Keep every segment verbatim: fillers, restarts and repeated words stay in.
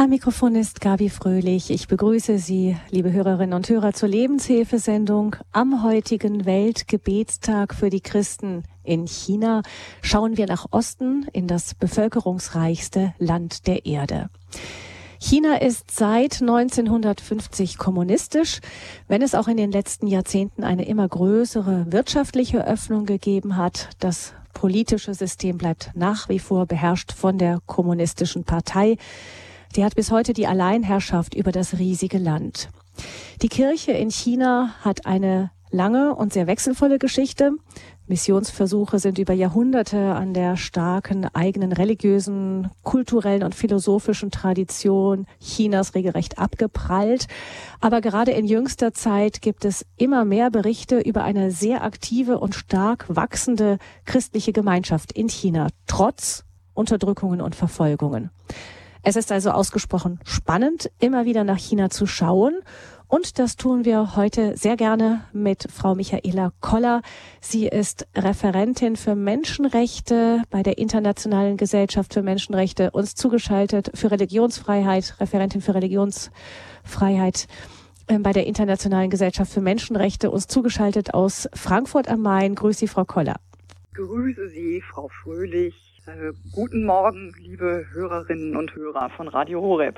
Am Mikrofon ist Gabi Fröhlich. Ich begrüße Sie, liebe Hörerinnen und Hörer, zur Lebenshilfesendung. Am heutigen Weltgebetstag für die Christen in China schauen wir nach Osten in das bevölkerungsreichste Land der Erde. China ist seit neunzehnhundertfünfzig kommunistisch, wenn es auch in den letzten Jahrzehnten eine immer größere wirtschaftliche Öffnung gegeben hat. Das politische System bleibt nach wie vor beherrscht von der Kommunistischen Partei. Die hat bis heute die Alleinherrschaft über das riesige Land. Die Kirche in China hat eine lange und sehr wechselvolle Geschichte. Missionsversuche sind über Jahrhunderte an der starken eigenen religiösen, kulturellen und philosophischen Tradition Chinas regelrecht abgeprallt. Aber gerade in jüngster Zeit gibt es immer mehr Berichte über eine sehr aktive und stark wachsende christliche Gemeinschaft in China, trotz Unterdrückungen und Verfolgungen. Es ist also ausgesprochen spannend, immer wieder nach China zu schauen. Und das tun wir heute sehr gerne mit Frau Michaela Koller. Sie ist Referentin für Menschenrechte bei der Internationalen Gesellschaft für Menschenrechte, uns zugeschaltet für Religionsfreiheit, Referentin für Religionsfreiheit äh, bei der Internationalen Gesellschaft für Menschenrechte, uns zugeschaltet aus Frankfurt am Main. Grüß Sie, Frau Koller. Grüße Sie, Frau Fröhlich. Äh, guten Morgen, liebe Hörerinnen und Hörer von Radio Horeb.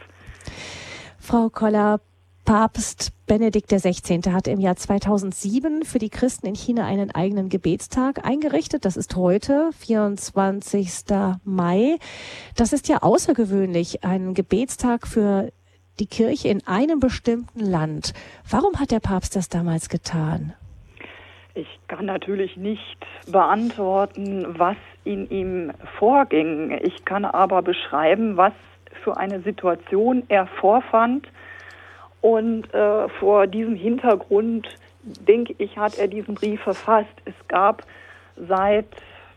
Frau Koller, Papst Benedikt der Sechzehnte hat im Jahr zweitausendsieben für die Christen in China einen eigenen Gebetstag eingerichtet. Das ist heute, vierundzwanzigster Mai. Das ist ja außergewöhnlich, ein Gebetstag für die Kirche in einem bestimmten Land. Warum hat der Papst das damals getan? Ich kann natürlich nicht beantworten, was in ihm vorging. Ich kann aber beschreiben, was für eine Situation er vorfand. Und äh, vor diesem Hintergrund, denke ich, hat er diesen Brief verfasst. Es gab seit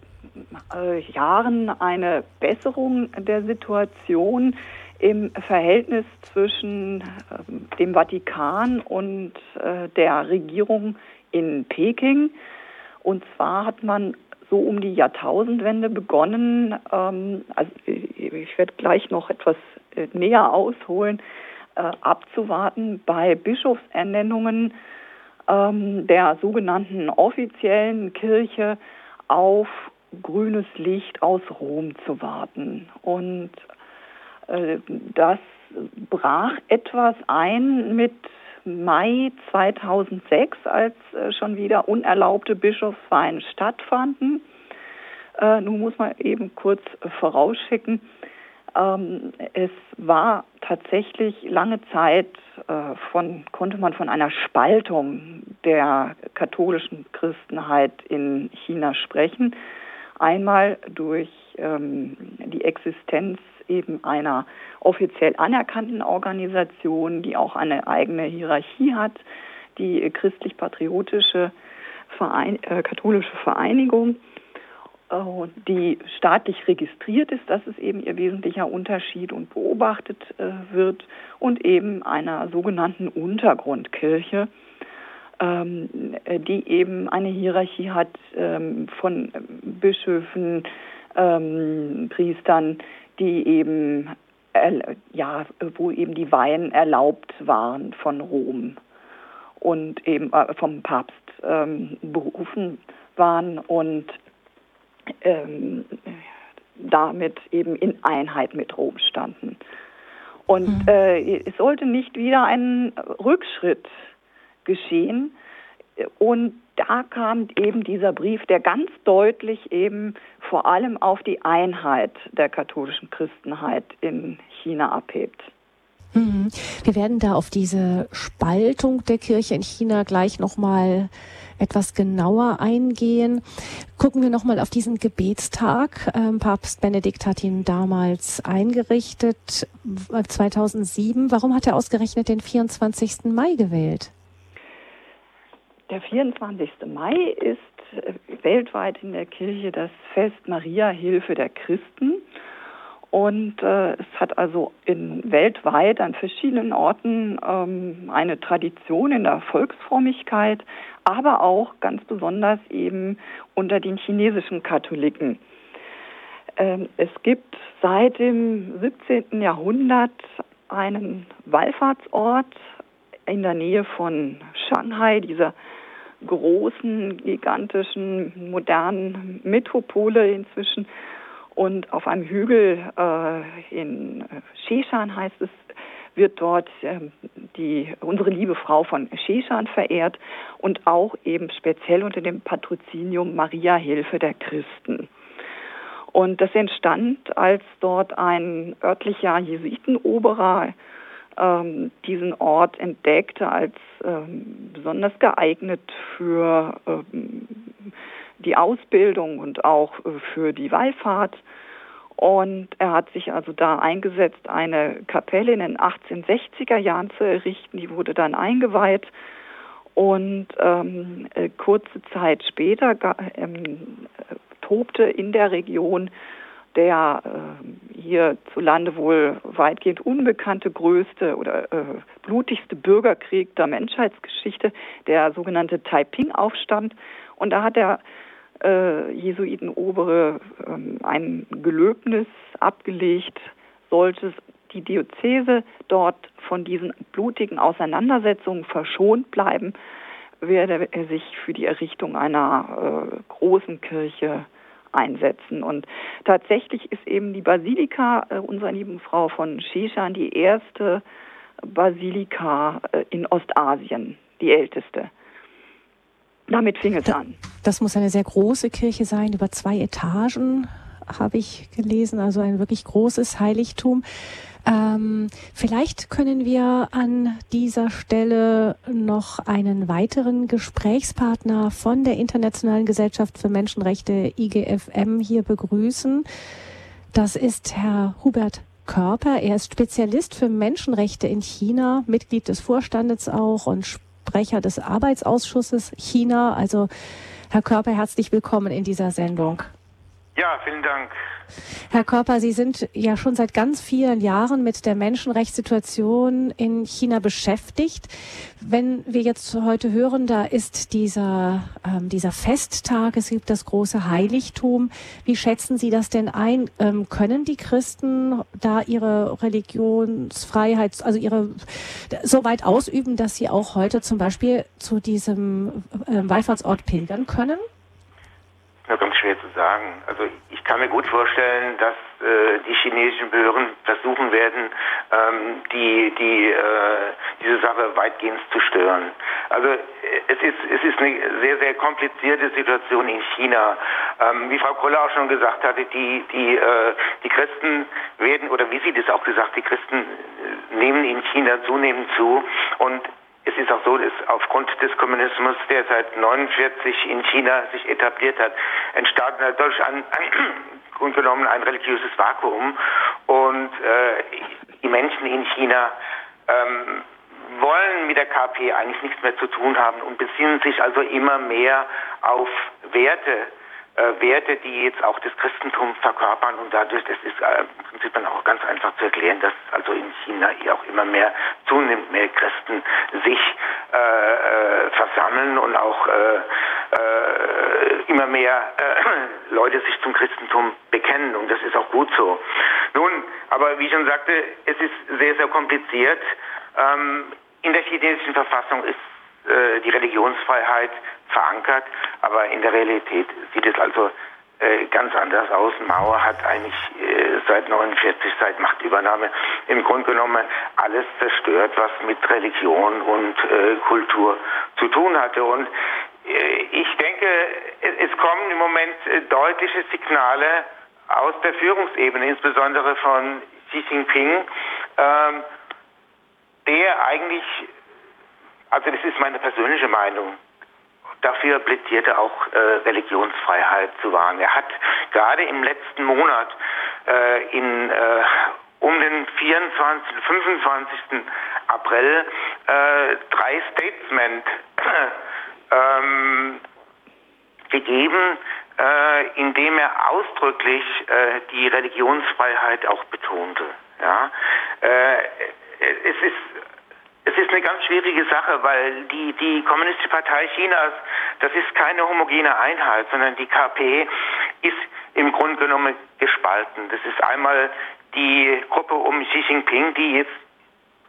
äh, Jahren eine Besserung der Situation im Verhältnis zwischen äh, dem Vatikan und äh, der Regierung in Peking. Und zwar hat man so um die Jahrtausendwende begonnen, ähm, also ich werde gleich noch etwas äh, näher ausholen, äh, abzuwarten bei Bischofsernennungen ähm, der sogenannten offiziellen Kirche auf grünes Licht aus Rom zu warten. Und äh, das brach etwas ein mit Mai zweitausendsechs, als äh, schon wieder unerlaubte Bischofswahlen stattfanden. Äh, nun muss man eben kurz äh, vorausschicken, ähm, es war tatsächlich lange Zeit, äh, von, konnte man von einer Spaltung der katholischen Christenheit in China sprechen. Einmal durch ähm, die Existenz eben einer offiziell anerkannten Organisation, die auch eine eigene Hierarchie hat, die christlich-patriotische Verein, äh, katholische Vereinigung, äh, die staatlich registriert ist, das ist eben ihr wesentlicher Unterschied und beobachtet äh, wird, und eben einer sogenannten Untergrundkirche, ähm, die eben eine Hierarchie hat ähm, von Bischöfen, ähm, Priestern, die eben, äh, ja, wo eben die Weihen erlaubt waren von Rom und eben äh, vom Papst ähm, berufen waren und ähm, damit eben in Einheit mit Rom standen. Und mhm. äh, es sollte nicht wieder ein Rückschritt geschehen. Und da kam eben dieser Brief, der ganz deutlich eben vor allem auf die Einheit der katholischen Christenheit in China abhebt. Mhm. Wir werden da auf diese Spaltung der Kirche in China gleich nochmal etwas genauer eingehen. Gucken wir nochmal auf diesen Gebetstag. Ähm, Papst Benedikt hat ihn damals eingerichtet, zweitausendsieben. Warum hat er ausgerechnet den vierundzwanzigsten Mai gewählt? Der vierundzwanzigste Mai ist weltweit in der Kirche das Fest Maria, Hilfe der Christen. Und äh, es hat also in, weltweit an verschiedenen Orten ähm, eine Tradition in der Volksfrömmigkeit, aber auch ganz besonders eben unter den chinesischen Katholiken. Ähm, es gibt seit dem siebzehnten Jahrhundert einen Wallfahrtsort in der Nähe von Shanghai, dieser großen, gigantischen, modernen Metropole inzwischen. Und auf einem Hügel äh, in Sheshan heißt es, wird dort äh, die, unsere liebe Frau von Sheshan verehrt und auch eben speziell unter dem Patrozinium Maria Hilfe der Christen. Und das entstand, als dort ein örtlicher Jesuitenoberer ähm, diesen Ort entdeckte als ähm, besonders geeignet für ähm, die Ausbildung und auch äh, für die Wallfahrt. Und er hat sich also da eingesetzt, eine Kapelle in den achtzehnhundertsechziger Jahren zu errichten. Die wurde dann eingeweiht. Und ähm, äh, kurze Zeit später ähm, tobte in der Region der äh, hierzulande wohl weitgehend unbekannte größte oder äh, blutigste Bürgerkrieg der Menschheitsgeschichte, der sogenannte Taiping-Aufstand. Und da hat der äh, Jesuitenobere äh, ein Gelöbnis abgelegt, sollte die Diözese dort von diesen blutigen Auseinandersetzungen verschont bleiben, werde er sich für die Errichtung einer äh, großen Kirche einsetzen. Und tatsächlich ist eben die Basilika äh, unserer lieben Frau von Sheshan die erste Basilika äh, in Ostasien, die älteste. Damit fing es da, an. Das muss eine sehr große Kirche sein, über zwei Etagen habe ich gelesen, also ein wirklich großes Heiligtum. Ähm, vielleicht können wir an dieser Stelle noch einen weiteren Gesprächspartner von der Internationalen Gesellschaft für Menschenrechte I G F M hier begrüßen. Das ist Herr Hubert Körper. Er ist Spezialist für Menschenrechte in China, Mitglied des Vorstandes auch und Sprecher des Arbeitsausschusses China. Also Herr Körper, herzlich willkommen in dieser Sendung. Ja, vielen Dank. Herr Körper, Sie sind ja schon seit ganz vielen Jahren mit der Menschenrechtssituation in China beschäftigt. Wenn wir jetzt heute hören, da ist dieser, ähm, dieser Festtag, es gibt das große Heiligtum. Wie schätzen Sie das denn ein? Ähm, können die Christen da ihre Religionsfreiheit, also ihre so weit ausüben, dass sie auch heute zum Beispiel zu diesem äh, Wallfahrtsort pilgern können? Ja, ganz schwer zu sagen. Also ich kann mir gut vorstellen, dass äh, die chinesischen Behörden versuchen werden, ähm, die die äh, diese Sache weitgehend zu stören. Also äh, es ist es ist eine sehr sehr komplizierte Situation in China. Ähm, wie Frau Koller auch schon gesagt hatte, die die äh, die Christen werden, oder wie sie das auch gesagt, die Christen äh, nehmen in China zunehmend zu. Und es ist auch so, dass aufgrund des Kommunismus, der seit neunundvierzig in China sich etabliert hat, entstand dadurch ein, ein Grund genommen ein religiöses Vakuum. Und äh, die Menschen in China ähm, wollen mit der K P eigentlich nichts mehr zu tun haben und besinnen sich also immer mehr auf Werte, äh, Werte, die jetzt auch das Christentum verkörpern. Und dadurch, das ist äh, im Prinzip dann auch ganz einfach zu erklären, dass also in China hier auch immer mehr, zunehmend mehr Christen sich äh, äh, versammeln und auch äh, äh, immer mehr äh, Leute sich zum Christentum bekennen. Und das ist auch gut so. Nun, aber wie ich schon sagte, es ist sehr, sehr kompliziert. Ähm, in der chinesischen Verfassung ist äh, die Religionsfreiheit verankert, aber in der Realität sieht es also äh, ganz anders aus. Mao hat eigentlich äh, seit neunundvierzig, seit Machtübernahme, im Grunde genommen alles zerstört, was mit Religion und äh, Kultur zu tun hatte. Und äh, ich denke, es, es kommen im Moment äh, deutliche Signale aus der Führungsebene, insbesondere von Xi Jinping, ähm, der eigentlich, also das ist meine persönliche Meinung, dafür plädierte auch äh, Religionsfreiheit zu wahren. Er hat gerade im letzten Monat äh, in äh, um den vierundzwanzigsten, fünfundzwanzigsten April äh, drei Statements ähm, gegeben, äh, indem er ausdrücklich äh, die Religionsfreiheit auch betonte. Ja? Äh, es ist Es ist eine ganz schwierige Sache, weil die, die Kommunistische Partei Chinas, das ist keine homogene Einheit, sondern die K P ist im Grunde genommen gespalten. Das ist einmal die Gruppe um Xi Jinping, die jetzt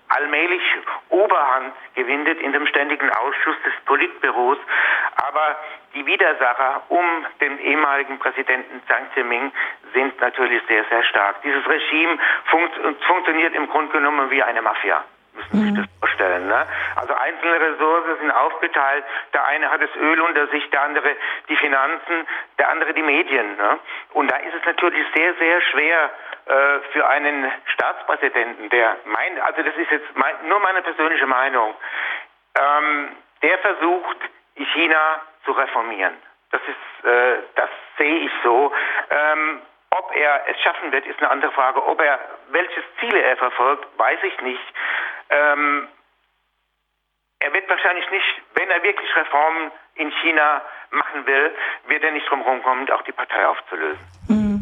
allmählich Oberhand gewinnt in dem ständigen Ausschuss des Politbüros. Aber die Widersacher um den ehemaligen Präsidenten Jiang Zemin sind natürlich sehr, sehr stark. Dieses Regime funkt, funktioniert im Grunde genommen wie eine Mafia. Müssen Sie sich das vorstellen, ne? Also einzelne Ressourcen sind aufgeteilt. Der eine hat das Öl unter sich, der andere die Finanzen, der andere die Medien, ne? Und da ist es natürlich sehr, sehr schwer äh, für einen Staatspräsidenten, der meint, also das ist jetzt mein, nur meine persönliche Meinung, ähm, der versucht, China zu reformieren. Das ist, äh, das sehe ich so. Ähm, Ob er es schaffen wird, ist eine andere Frage. Ob er, welches Ziele er verfolgt, weiß ich nicht. Ähm, er wird wahrscheinlich nicht, wenn er wirklich Reformen in China machen will, wird er nicht drum rumkommen, auch die Partei aufzulösen. Mhm.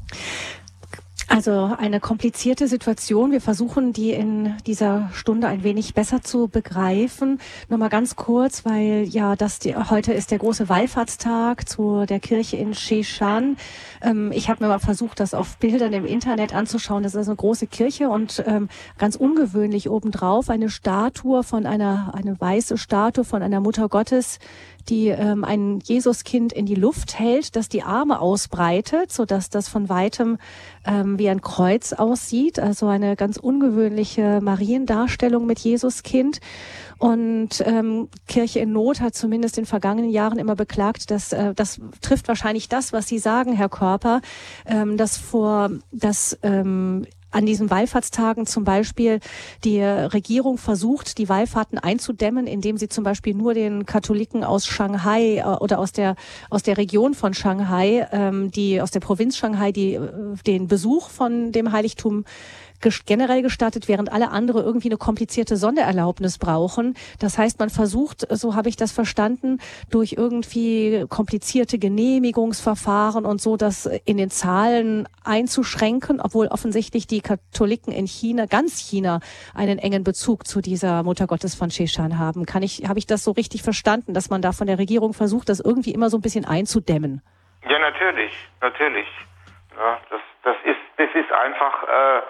Also eine komplizierte Situation. Wir versuchen, die in dieser Stunde ein wenig besser zu begreifen. Nochmal ganz kurz, weil ja das die, heute ist der große Wallfahrtstag zu der Kirche in Xishan. Ähm, ich habe mir mal versucht, das auf Bildern im Internet anzuschauen. Das ist eine große Kirche und ähm, ganz ungewöhnlich obendrauf eine Statue von einer, eine weiße Statue von einer Mutter Gottes, die ähm, ein Jesuskind in die Luft hält, das die Arme ausbreitet, so dass das von weitem ähm, wie ein Kreuz aussieht. Also eine ganz ungewöhnliche Mariendarstellung mit Jesuskind. Und ähm, Kirche in Not hat zumindest in den vergangenen Jahren immer beklagt, dass äh, das trifft wahrscheinlich das, was Sie sagen, Herr Körper, ähm, dass vor dass ähm, an diesen Wallfahrtstagen zum Beispiel die Regierung versucht, die Wallfahrten einzudämmen, indem sie zum Beispiel nur den Katholiken aus Shanghai äh, oder aus der aus der Region von Shanghai, ähm, die aus der Provinz Shanghai, die äh, den Besuch von dem Heiligtum generell gestattet, während alle andere irgendwie eine komplizierte Sondererlaubnis brauchen. Das heißt, man versucht, so habe ich das verstanden, durch irgendwie komplizierte Genehmigungsverfahren und so das in den Zahlen einzuschränken, obwohl offensichtlich die Katholiken in China, ganz China, einen engen Bezug zu dieser Muttergottes von Xishan haben. Kann ich, habe ich das so richtig verstanden, dass man da von der Regierung versucht, das irgendwie immer so ein bisschen einzudämmen? Ja, natürlich, natürlich. Ja, das, das ist, das ist einfach äh,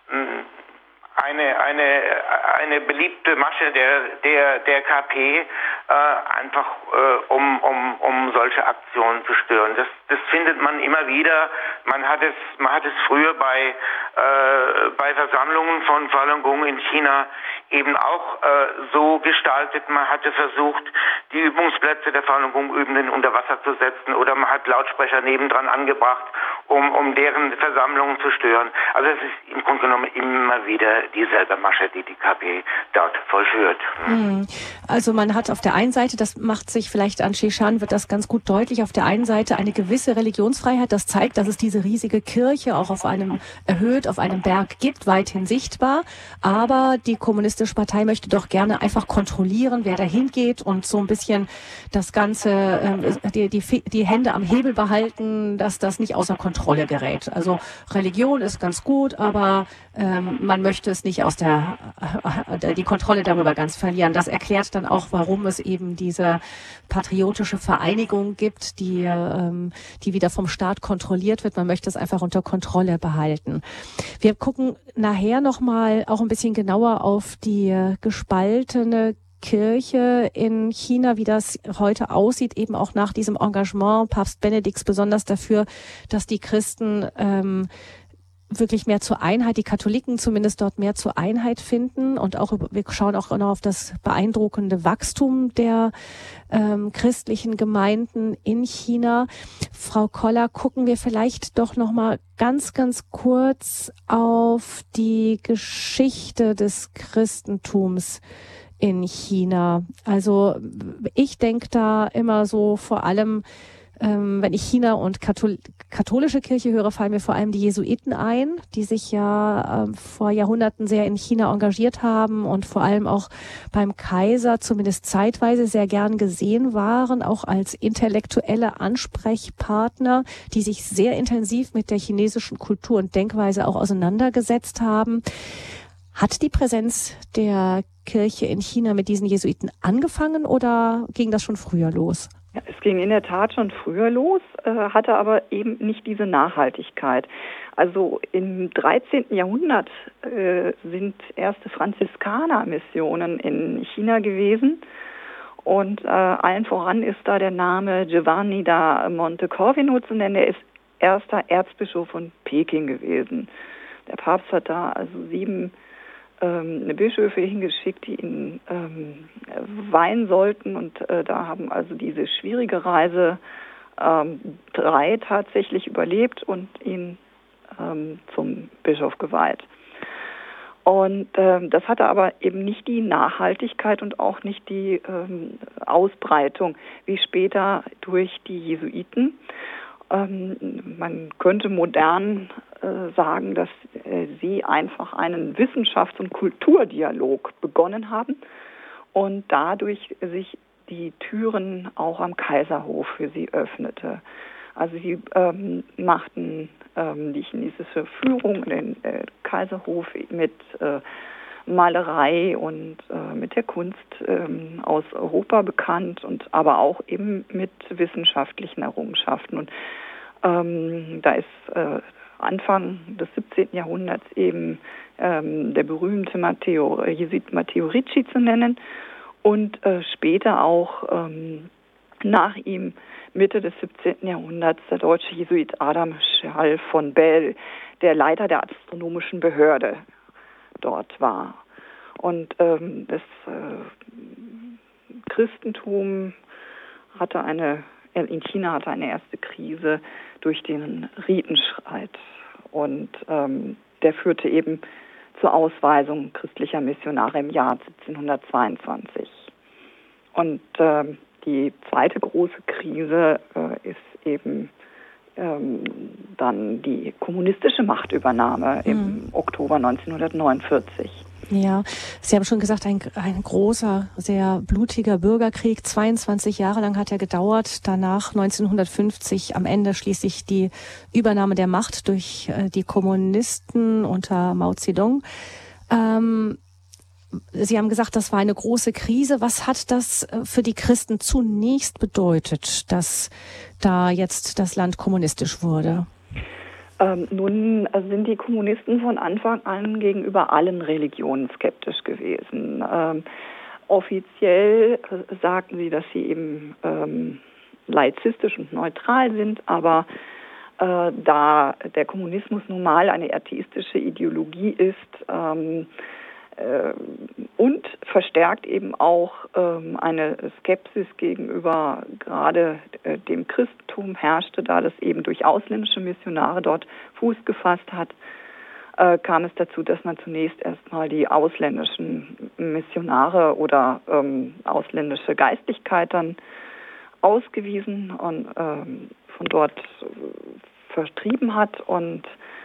eine eine eine beliebte Masche der der der K P, äh, einfach äh, um um um solche Aktionen zu stören. Das das findet man immer wieder. Man hat es man hat es früher bei äh, bei Versammlungen von Falun Gong in China eben auch äh, so gestaltet. Man hatte versucht, die Übungsplätze der Falun Gong Übenden unter Wasser zu setzen, oder man hat Lautsprecher nebendran angebracht, um um deren Versammlungen zu stören. Also es ist im Grunde genommen immer wieder dieselbe Masche, die die K P dort vollführt. Hm. Also man hat auf der einen Seite, das macht sich vielleicht an Xishan, wird das ganz gut deutlich, auf der einen Seite eine gewisse Religionsfreiheit. Das zeigt, dass es diese riesige Kirche auch auf einem erhöht, auf einem Berg gibt, weithin sichtbar. Aber die Kommunistische Partei möchte doch gerne einfach kontrollieren, wer da hingeht, und so ein bisschen das Ganze, äh, die, die, die Hände am Hebel behalten, dass das nicht außer Kontrolle gerät. Also Religion ist ganz gut, aber ähm, man möchte es nicht aus der, äh, die Kontrolle darüber ganz verlieren. Das erklärt dann auch, warum es eben diese patriotische Vereinigung gibt, die, ähm, die wieder vom Staat kontrolliert wird. Man möchte es einfach unter Kontrolle behalten. Wir gucken nachher nochmal auch ein bisschen genauer auf die gespaltene Kirche in China, wie das heute aussieht, eben auch nach diesem Engagement Papst Benedikts besonders dafür, dass die Christen ähm, wirklich mehr zur Einheit, die Katholiken zumindest dort mehr zur Einheit finden, und auch wir schauen auch noch auf das beeindruckende Wachstum der ähm, christlichen Gemeinden in China. Frau Koller, gucken wir vielleicht doch noch mal ganz, ganz kurz auf die Geschichte des Christentums in China. Also ich denke da immer so vor allem, ähm, wenn ich China und Kathol- katholische Kirche höre, fallen mir vor allem die Jesuiten ein, die sich ja äh, vor Jahrhunderten sehr in China engagiert haben und vor allem auch beim Kaiser zumindest zeitweise sehr gern gesehen waren, auch als intellektuelle Ansprechpartner, die sich sehr intensiv mit der chinesischen Kultur und Denkweise auch auseinandergesetzt haben. Hat die Präsenz der Kirche in China mit diesen Jesuiten angefangen oder ging das schon früher los? Ja, es ging in der Tat schon früher los, äh, hatte aber eben nicht diese Nachhaltigkeit. Also im dreizehnten Jahrhundert äh, sind erste Franziskanermissionen in China gewesen und äh, allen voran ist da der Name Giovanni da Montecorvino zu nennen. Er ist erster Erzbischof von Peking gewesen. Der Papst hat da also sieben ähm, Bischöfe hingeschickt, die ihn ähm, weihen sollten. Und äh, da haben also diese schwierige Reise ähm, drei tatsächlich überlebt und ihn ähm, zum Bischof geweiht. Und ähm, das hatte aber eben nicht die Nachhaltigkeit und auch nicht die ähm, Ausbreitung wie später durch die Jesuiten. Ähm, man könnte modern äh, sagen, dass äh, sie einfach einen Wissenschafts- und Kulturdialog begonnen haben und dadurch sich die Türen auch am Kaiserhof für sie öffnete. Also sie ähm, machten ähm, die chinesische Führung, den äh, Kaiserhof mit äh, Malerei und äh, mit der Kunst ähm, aus Europa bekannt und aber auch eben mit wissenschaftlichen Errungenschaften. Und ähm, da ist äh, Anfang des siebzehnten Jahrhunderts eben ähm, der berühmte Matteo, Jesuit Matteo Ricci zu nennen und äh, später auch ähm, nach ihm Mitte des siebzehnten Jahrhunderts der deutsche Jesuit Adam Schall von Bell, der Leiter der astronomischen Behörde dort war. Und ähm, das äh, Christentum hatte eine, in China hatte eine erste Krise durch den Ritenstreit. Und ähm, der führte eben zur Ausweisung christlicher Missionare im Jahr siebzehnhundertzweiundzwanzig. Und ähm, die zweite große Krise äh, ist eben ähm, dann die kommunistische Machtübernahme mhm. im Oktober neunzehnhundertneunundvierzig. Ja, Sie haben schon gesagt, ein, ein großer, sehr blutiger Bürgerkrieg. zweiundzwanzig Jahre lang hat er gedauert. Danach neunzehnhundertfünfzig am Ende schließlich die Übernahme der Macht durch äh, die Kommunisten unter Mao Zedong. Ähm, Sie haben gesagt, das war eine große Krise. Was hat das für die Christen zunächst bedeutet, dass da jetzt das Land kommunistisch wurde? Ähm, nun sind die Kommunisten von Anfang an gegenüber allen Religionen skeptisch gewesen. Ähm, offiziell äh, sagten sie, dass sie eben ähm, laizistisch und neutral sind, aber äh, da der Kommunismus nun mal eine atheistische Ideologie ist, ähm, und verstärkt eben auch ähm, eine Skepsis gegenüber gerade äh, dem Christentum herrschte, da das eben durch ausländische Missionare dort Fuß gefasst hat, äh, kam es dazu, dass man zunächst erstmal die ausländischen Missionare oder ähm, ausländische Geistlichkeit dann ausgewiesen und ähm, von dort vertrieben hat und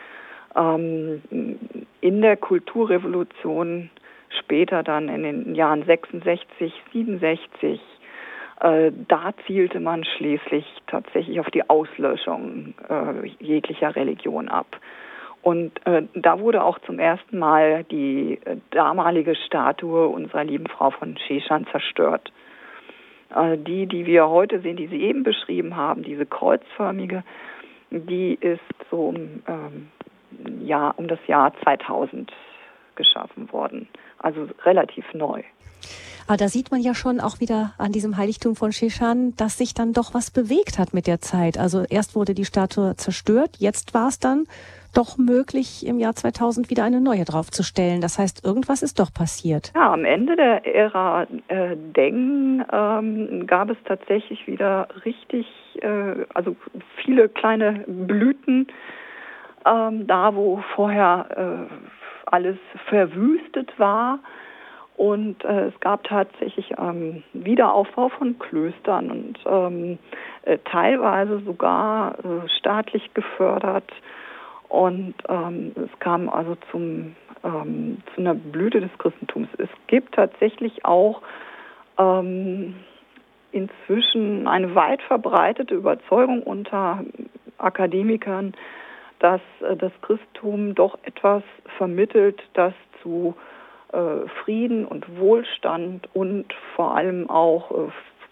in der Kulturrevolution später dann in den Jahren sechsundsechzig, siebenundsechzig, äh, da zielte man schließlich tatsächlich auf die Auslöschung äh, jeglicher Religion ab. Und äh, da wurde auch zum ersten Mal die äh, damalige Statue unserer lieben Frau von Sheshan zerstört. Äh, die, die wir heute sehen, die Sie eben beschrieben haben, diese kreuzförmige, die ist so um ähm, Jahr, um das Jahr zweitausend geschaffen worden. Also relativ neu. Aber da sieht man ja schon auch wieder an diesem Heiligtum von Sheshan, dass sich dann doch was bewegt hat mit der Zeit. Also erst wurde die Statue zerstört, jetzt war es dann doch möglich, im Jahr zweitausend wieder eine neue draufzustellen. Das heißt, irgendwas ist doch passiert. Ja, am Ende der Ära äh, Deng ähm, gab es tatsächlich wieder richtig, äh, also viele kleine Blüten, Ähm, da wo vorher äh, alles verwüstet war und äh, es gab tatsächlich ähm, Wiederaufbau von Klöstern und ähm, äh, teilweise sogar äh, staatlich gefördert und ähm, es kam also zum, ähm, zu einer Blüte des Christentums. Es gibt tatsächlich auch ähm, inzwischen eine weit verbreitete Überzeugung unter Akademikern, dass äh, das Christentum doch etwas vermittelt, das zu äh, Frieden und Wohlstand und vor allem auch äh,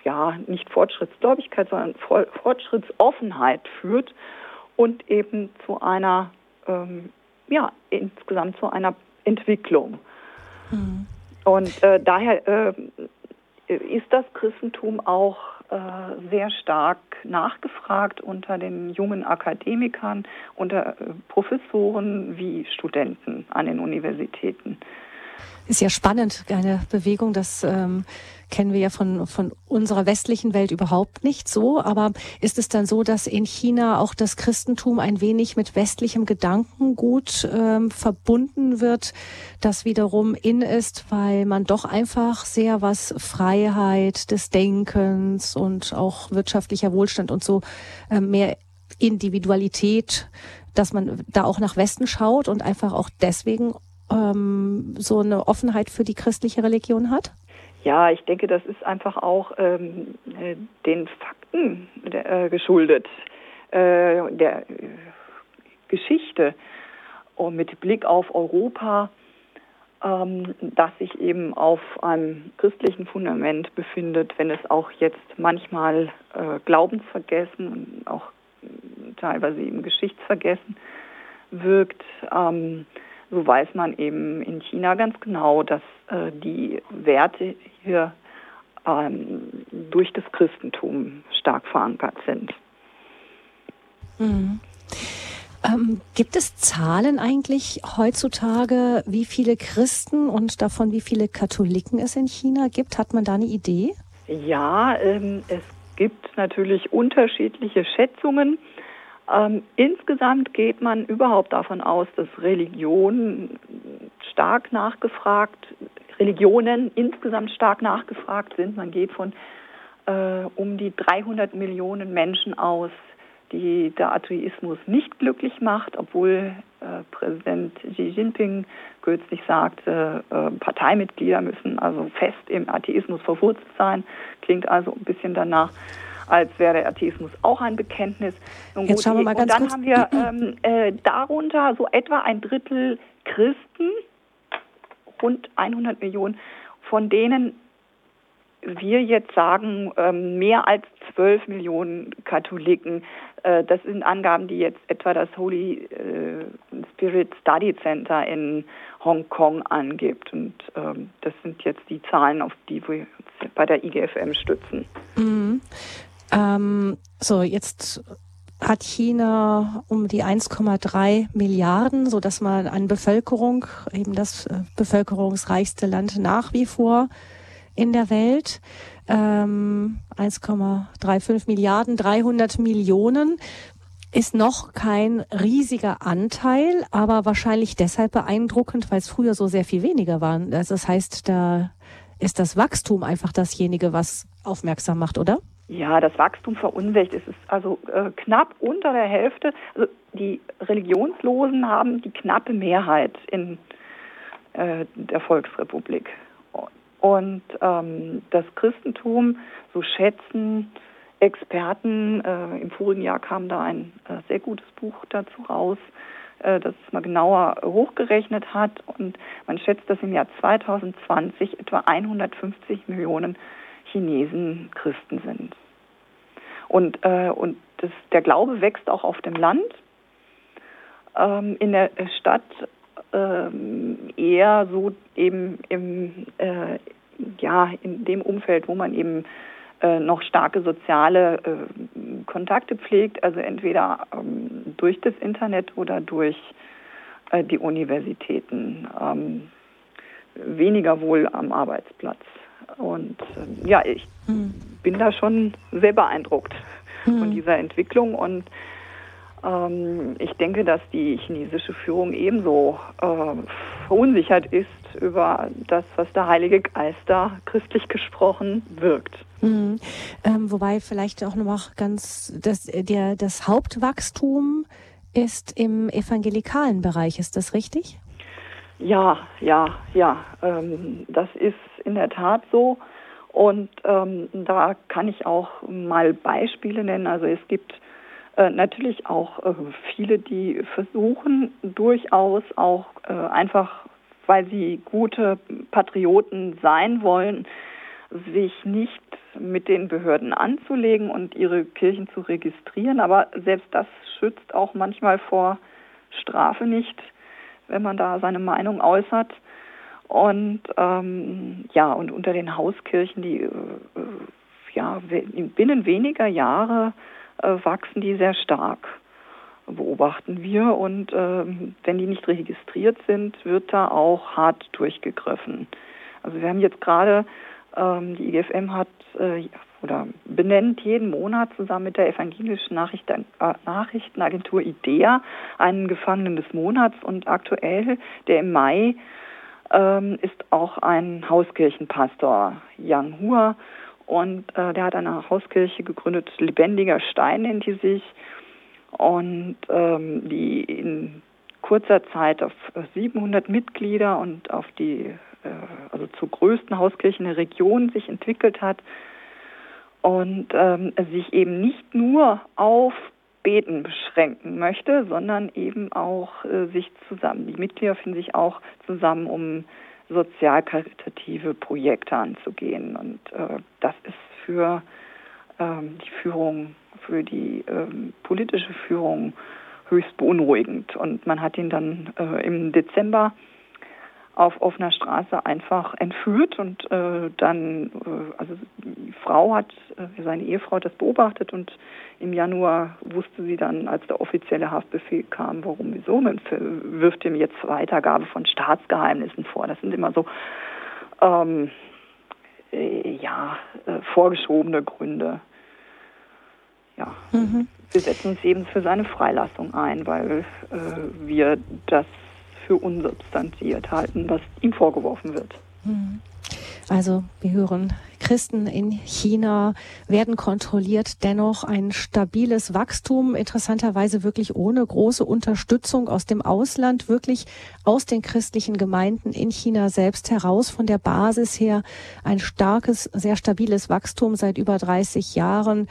ja, nicht Fortschrittsgläubigkeit, sondern Fortschrittsoffenheit führt und eben zu einer, ähm, ja, insgesamt zu einer Entwicklung. Mhm. Und äh, daher äh, ist das Christentum auch äh, sehr stark nachgefragt unter den jungen Akademikern, unter äh, Professoren wie Studenten an den Universitäten. Ist ja spannend, eine Bewegung, das ähm, kennen wir ja von, von unserer westlichen Welt überhaupt nicht so. Aber ist es dann so, dass in China auch das Christentum ein wenig mit westlichem Gedankengut ähm, verbunden wird, das wiederum in ist, weil man doch einfach sehr was Freiheit des Denkens und auch wirtschaftlicher Wohlstand und so äh, mehr Individualität, dass man da auch nach Westen schaut und einfach auch deswegen so eine Offenheit für die christliche Religion hat? Ja, ich denke, das ist einfach auch ähm, den Fakten äh, geschuldet, äh, der äh, Geschichte und mit Blick auf Europa, ähm, das sich eben auf einem christlichen Fundament befindet, wenn es auch jetzt manchmal äh, Glaubensvergessen und auch teilweise eben Geschichtsvergessen wirkt. Ähm, So weiß man eben in China ganz genau, dass äh, die Werte hier ähm, durch das Christentum stark verankert sind. Mhm. Ähm, gibt es Zahlen eigentlich heutzutage, wie viele Christen und davon wie viele Katholiken es in China gibt? Hat man da eine Idee? Ja, ähm, es gibt natürlich unterschiedliche Schätzungen. Ähm, insgesamt geht man überhaupt davon aus, dass Religionen stark nachgefragt, Religionen insgesamt stark nachgefragt sind. Man geht von äh, um die dreihundert Millionen Menschen aus, die der Atheismus nicht glücklich macht, obwohl äh, Präsident Xi Jinping kürzlich sagte, äh, Parteimitglieder müssen also fest im Atheismus verwurzelt sein. Klingt also ein bisschen danach, als wäre der Atheismus auch ein Bekenntnis. Nun Jetzt gut, schauen wir mal ganz und dann kurz. haben wir ähm, äh, darunter so etwa ein Drittel Christen, rund hundert Millionen, von denen wir jetzt sagen, ähm, mehr als zwölf Millionen Katholiken. Äh, das sind Angaben, die jetzt etwa das Holy äh, Spirit Study Center in Hongkong angibt. Und ähm, das sind jetzt die Zahlen, auf die wir uns bei der I G F M stützen. Mhm. Ähm, so, jetzt hat China um die eins Komma drei Milliarden, so dass man an Bevölkerung, eben das äh, bevölkerungsreichste Land nach wie vor in der Welt, ähm, eins Komma fünfunddreißig Milliarden, dreihundert Millionen, ist noch kein riesiger Anteil, aber wahrscheinlich deshalb beeindruckend, weil es früher so sehr viel weniger waren. Also das heißt, da ist das Wachstum einfach dasjenige, was aufmerksam macht, oder? Ja, das Wachstum verunsichert. Es ist also äh, knapp unter der Hälfte. Also die Religionslosen haben die knappe Mehrheit in äh, der Volksrepublik. Und ähm, das Christentum, so schätzen Experten, äh, im vorigen Jahr kam da ein äh, sehr gutes Buch dazu raus, äh, das es mal genauer hochgerechnet hat. Und man schätzt, dass im Jahr zwanzig zwanzig etwa hundertfünfzig Millionen Chinesen Christen sind. Und, äh, und das, der Glaube wächst auch auf dem Land. Ähm, in der Stadt ähm, eher so eben im, äh, ja, in dem Umfeld, wo man eben äh, noch starke soziale äh, Kontakte pflegt, also entweder ähm, durch das Internet oder durch äh, die Universitäten, ähm, weniger wohl am Arbeitsplatz. Und äh, ja, ich hm. bin da schon sehr beeindruckt hm. von dieser Entwicklung und ähm, ich denke, dass die chinesische Führung ebenso äh, verunsichert ist über das, was der Heilige Geist da christlich gesprochen wirkt. Hm. Ähm, wobei vielleicht auch noch ganz, das, der, das Hauptwachstum ist im evangelikalen Bereich, ist das richtig? Ja, ja, ja, ähm, das ist in der Tat so und ähm, da kann ich auch mal Beispiele nennen. Also es gibt äh, natürlich auch äh, viele, die versuchen durchaus auch äh, einfach, weil sie gute Patrioten sein wollen, sich nicht mit den Behörden anzulegen und ihre Kirchen zu registrieren. Aber selbst das schützt auch manchmal vor Strafe nicht, wenn man da seine Meinung äußert. Und ähm, ja, und unter den Hauskirchen, die äh, ja binnen weniger Jahre äh, wachsen die sehr stark, beobachten wir. Und äh, wenn die nicht registriert sind, wird da auch hart durchgegriffen. Also wir haben jetzt gerade, ähm, die I G F M hat äh, oder benennt jeden Monat zusammen mit der evangelischen Nachrichten, äh, Nachrichtenagentur IDEA einen Gefangenen des Monats. Und aktuell, der im Mai, ähm, ist auch ein Hauskirchenpastor, Yang Hua. Und äh, der hat eine Hauskirche gegründet, Lebendiger Stein nennt die sich. Und ähm, die in kurzer Zeit auf siebenhundert Mitglieder und auf die, äh, also zur größten Hauskirche in der Region sich entwickelt hat und ähm, sich eben nicht nur auf Beten beschränken möchte, sondern eben auch äh, sich zusammen, die Mitglieder finden sich auch zusammen, um sozial-karitative Projekte anzugehen. Und äh, das ist für ähm, die Führung, für die ähm, politische Führung höchst beunruhigend. Und man hat ihn dann äh, im Dezember auf offener Straße einfach entführt und äh, dann, äh, also die Frau hat, äh, seine Ehefrau hat das beobachtet und im Januar wusste sie dann, als der offizielle Haftbefehl kam, warum, wieso, man wirft ihm jetzt Weitergabe von Staatsgeheimnissen vor. Das sind immer so, ähm, äh, ja, äh, vorgeschobene Gründe. Ja, mhm. Wir setzen uns eben für seine Freilassung ein, weil äh, wir das für unsubstanziert halten, was ihm vorgeworfen wird. Also wir hören, Christen in China werden kontrolliert, dennoch ein stabiles Wachstum, interessanterweise wirklich ohne große Unterstützung aus dem Ausland, wirklich aus den christlichen Gemeinden in China selbst heraus, von der Basis her ein starkes, sehr stabiles Wachstum seit über dreißig Jahren.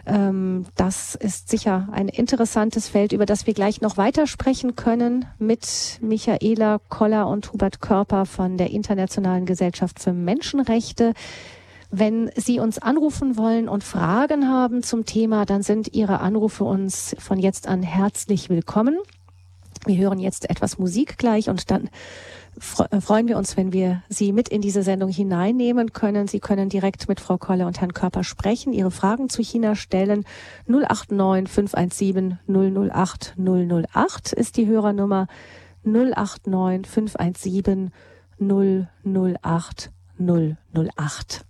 Das ist sicher ein interessantes Feld, über das wir gleich noch weitersprechen können mit Michaela Koller und Hubert Körper von der Internationalen Gesellschaft für Menschenrechte. Wenn Sie uns anrufen wollen und Fragen haben zum Thema, dann sind Ihre Anrufe uns von jetzt an herzlich willkommen. Wir hören jetzt etwas Musik gleich und dann freuen wir uns, wenn wir Sie mit in diese Sendung hineinnehmen können. Sie können direkt mit Frau Koller und Herrn Körper sprechen, Ihre Fragen zu China stellen. null acht neun fünf eins sieben null null acht null null acht ist die Hörernummer. null acht neun fünf eins sieben null null acht null null acht.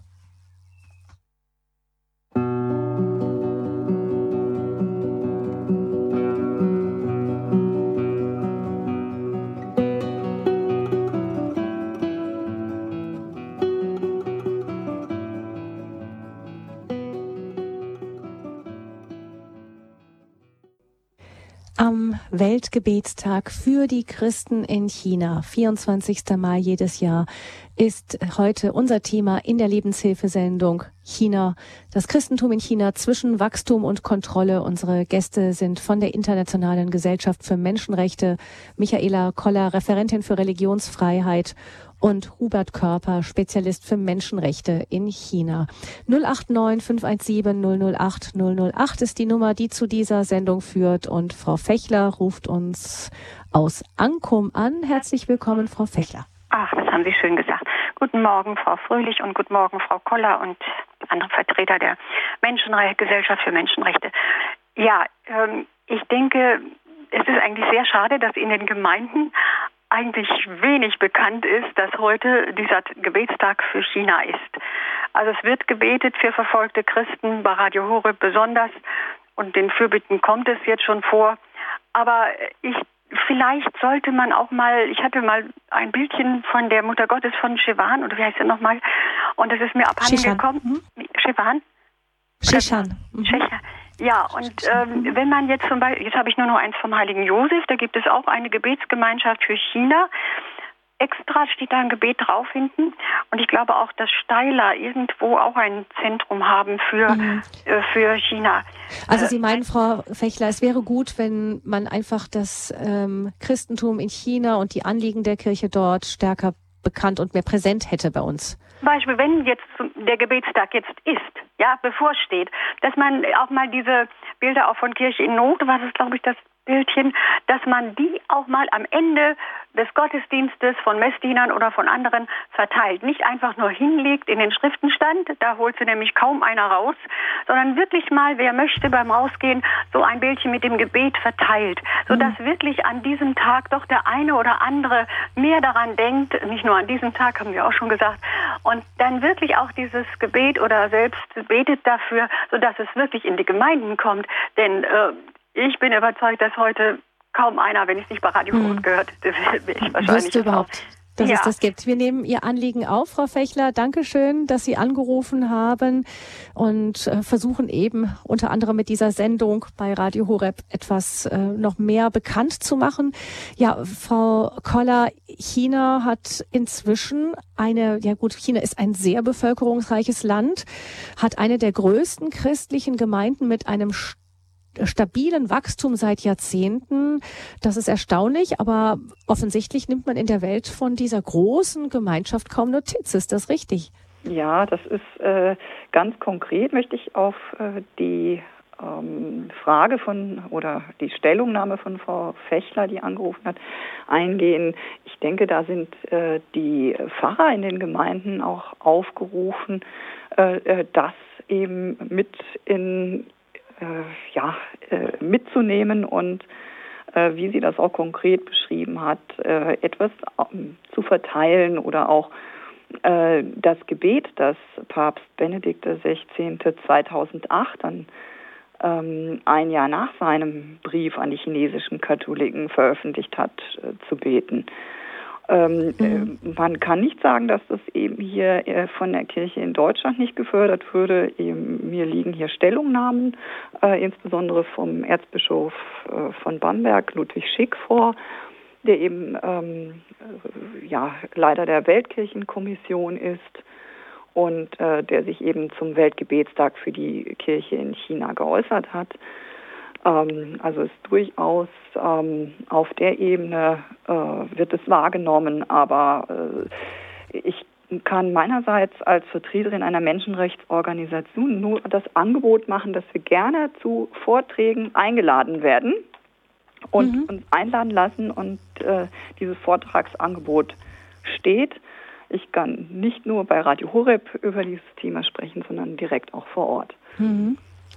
Am Weltgebetstag für die Christen in China, vierundzwanzigster Mai jedes Jahr, ist heute unser Thema in der Lebenshilfesendung China, das Christentum in China zwischen Wachstum und Kontrolle. Unsere Gäste sind von der Internationalen Gesellschaft für Menschenrechte, Michaela Koller, Referentin für Religionsfreiheit, und Hubert Körper, Spezialist für Menschenrechte in China. null acht neun fünf eins sieben null null acht null null acht ist die Nummer, die zu dieser Sendung führt. Und Frau Fechler ruft uns aus Ankum an. Herzlich willkommen, Frau Fechler. Ach, das haben Sie schön gesagt. Guten Morgen, Frau Fröhlich, und guten Morgen, Frau Koller und andere Vertreter der Menschenrechte, Gesellschaft für Menschenrechte. Ja, ähm, ich denke, es ist eigentlich sehr schade, dass in den Gemeinden eigentlich wenig bekannt ist, dass heute dieser Gebetstag für China ist. Also es wird gebetet für verfolgte Christen, bei Radio Horeb besonders, und den Fürbitten kommt es jetzt schon vor. Aber ich, vielleicht sollte man auch mal, ich hatte mal ein Bildchen von der Mutter Gottes von Shewan, oder wie heißt sie nochmal, und das ist mir abhanden gekommen. Shewan? Sheshan. Mhm. Ja, und ähm, wenn man jetzt zum Beispiel, jetzt habe ich nur noch eins vom Heiligen Josef, da gibt es auch eine Gebetsgemeinschaft für China. Extra steht da ein Gebet drauf hinten. Und ich glaube auch, dass Steiler irgendwo auch ein Zentrum haben für, mhm. äh, für China. Also Sie meinen, Frau Fechler, es wäre gut, wenn man einfach das ähm, Christentum in China und die Anliegen der Kirche dort stärker bekannt und mehr präsent hätte bei uns? Zum Beispiel, wenn jetzt der Gebetstag jetzt ist, ja, bevorsteht, dass man auch mal diese Bilder auch von Kirche in Not, was ist, glaube ich, das Bildchen, dass man die auch mal am Ende des Gottesdienstes von Messdienern oder von anderen verteilt. Nicht einfach nur hinlegt in den Schriftenstand, da holt sie nämlich kaum einer raus, sondern wirklich mal, wer möchte, beim Rausgehen so ein Bildchen mit dem Gebet verteilt, sodass mhm. wirklich an diesem Tag doch der eine oder andere mehr daran denkt, nicht nur an diesem Tag, haben wir auch schon gesagt, und dann wirklich auch dieses Gebet oder selbst betet dafür, sodass es wirklich in die Gemeinden kommt, denn äh, ich bin überzeugt, dass heute kaum einer, wenn ich es nicht bei Radio Horeb hm. gehört, will ich wahrscheinlich wüsste überhaupt, dass ja. es das gibt. Wir nehmen Ihr Anliegen auf, Frau Fechler. Dankeschön, dass Sie angerufen haben und äh, versuchen eben unter anderem mit dieser Sendung bei Radio Horeb etwas äh, noch mehr bekannt zu machen. Ja, Frau Koller, China hat inzwischen eine, ja gut, China ist ein sehr bevölkerungsreiches Land, hat eine der größten christlichen Gemeinden mit einem stabilen Wachstum seit Jahrzehnten. Das ist erstaunlich, aber offensichtlich nimmt man in der Welt von dieser großen Gemeinschaft kaum Notiz. Ist das richtig? Ja, das ist äh, ganz konkret, möchte ich auf äh, die ähm, Frage von oder die Stellungnahme von Frau Fechler, die angerufen hat, eingehen. Ich denke, da sind äh, die Pfarrer in den Gemeinden auch aufgerufen, äh, das eben mit in Äh, ja, äh, mitzunehmen und, äh, wie sie das auch konkret beschrieben hat, äh, etwas ähm, zu verteilen oder auch äh, das Gebet, das Papst Benedikt der Sechzehnte zweitausendacht, dann ähm, ein Jahr nach seinem Brief an die chinesischen Katholiken veröffentlicht hat, äh, zu beten. Ähm, mhm. äh, man kann nicht sagen, dass das eben hier äh, von der Kirche in Deutschland nicht gefördert würde. Eben, mir liegen hier Stellungnahmen, äh, insbesondere vom Erzbischof äh, von Bamberg, Ludwig Schick, vor, der eben ähm, äh, ja, Leiter der Weltkirchenkommission ist und äh, der sich eben zum Weltgebetstag für die Kirche in China geäußert hat. Also ist durchaus ähm, auf der Ebene äh, wird es wahrgenommen, aber äh, ich kann meinerseits als Vertreterin einer Menschenrechtsorganisation nur das Angebot machen, dass wir gerne zu Vorträgen eingeladen werden und mhm. uns einladen lassen und äh, dieses Vortragsangebot steht. Ich kann nicht nur bei Radio Horeb über dieses Thema sprechen, sondern direkt auch vor Ort. Mhm.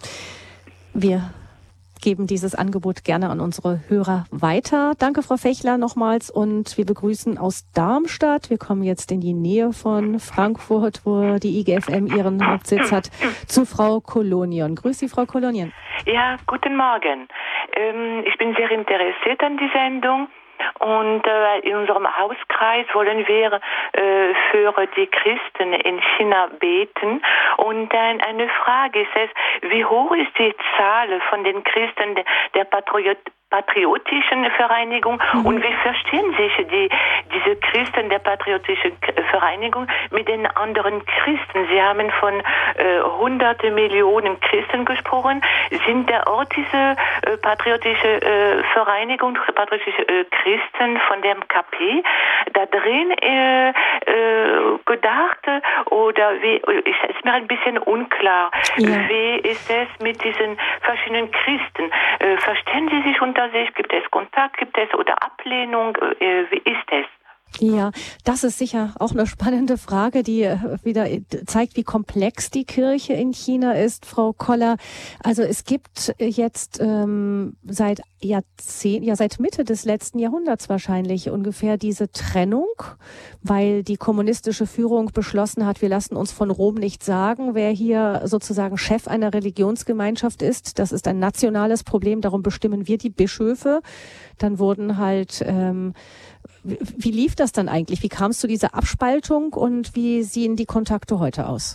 Wir geben dieses Angebot gerne an unsere Hörer weiter. Danke, Frau Fechler, nochmals. Und wir begrüßen aus Darmstadt. Wir kommen jetzt in die Nähe von Frankfurt, wo die I G F M ihren Hauptsitz hat, zu Frau Kolonion. Grüß Sie, Frau Kolonion. Ja, guten Morgen. Ähm, ich bin sehr interessiert an die Sendung. Und äh, in unserem Hauskreis wollen wir äh, für die Christen in China beten. Und dann eine Frage ist es, wie hoch ist die Zahl von den Christen der, der Patriot patriotischen Vereinigung mhm. und wie verstehen sich die, diese Christen der patriotischen Vereinigung mit den anderen Christen? Sie haben von äh, hunderte Millionen Christen gesprochen. Sind der Ort diese äh, patriotische äh, Vereinigung, patriotische äh, Christen von dem K P da drin äh, äh, gedacht oder wie, ist mir ein bisschen unklar. Ja. Wie ist es mit diesen verschiedenen Christen? Äh, verstehen Sie sich unter sich? Gibt es Kontakt? Gibt es oder Ablehnung? Äh, wie ist es? Ja, das ist sicher auch eine spannende Frage, die wieder zeigt, wie komplex die Kirche in China ist, Frau Koller. Also es gibt jetzt ähm, seit Jahrzehnten, ja seit Mitte des letzten Jahrhunderts wahrscheinlich ungefähr diese Trennung, weil die kommunistische Führung beschlossen hat, wir lassen uns von Rom nicht sagen, wer hier sozusagen Chef einer Religionsgemeinschaft ist. Das ist ein nationales Problem, darum bestimmen wir die Bischöfe. Dann wurden halt ähm, Wie lief das dann eigentlich? Wie kam es zu dieser Abspaltung und wie sehen die Kontakte heute aus?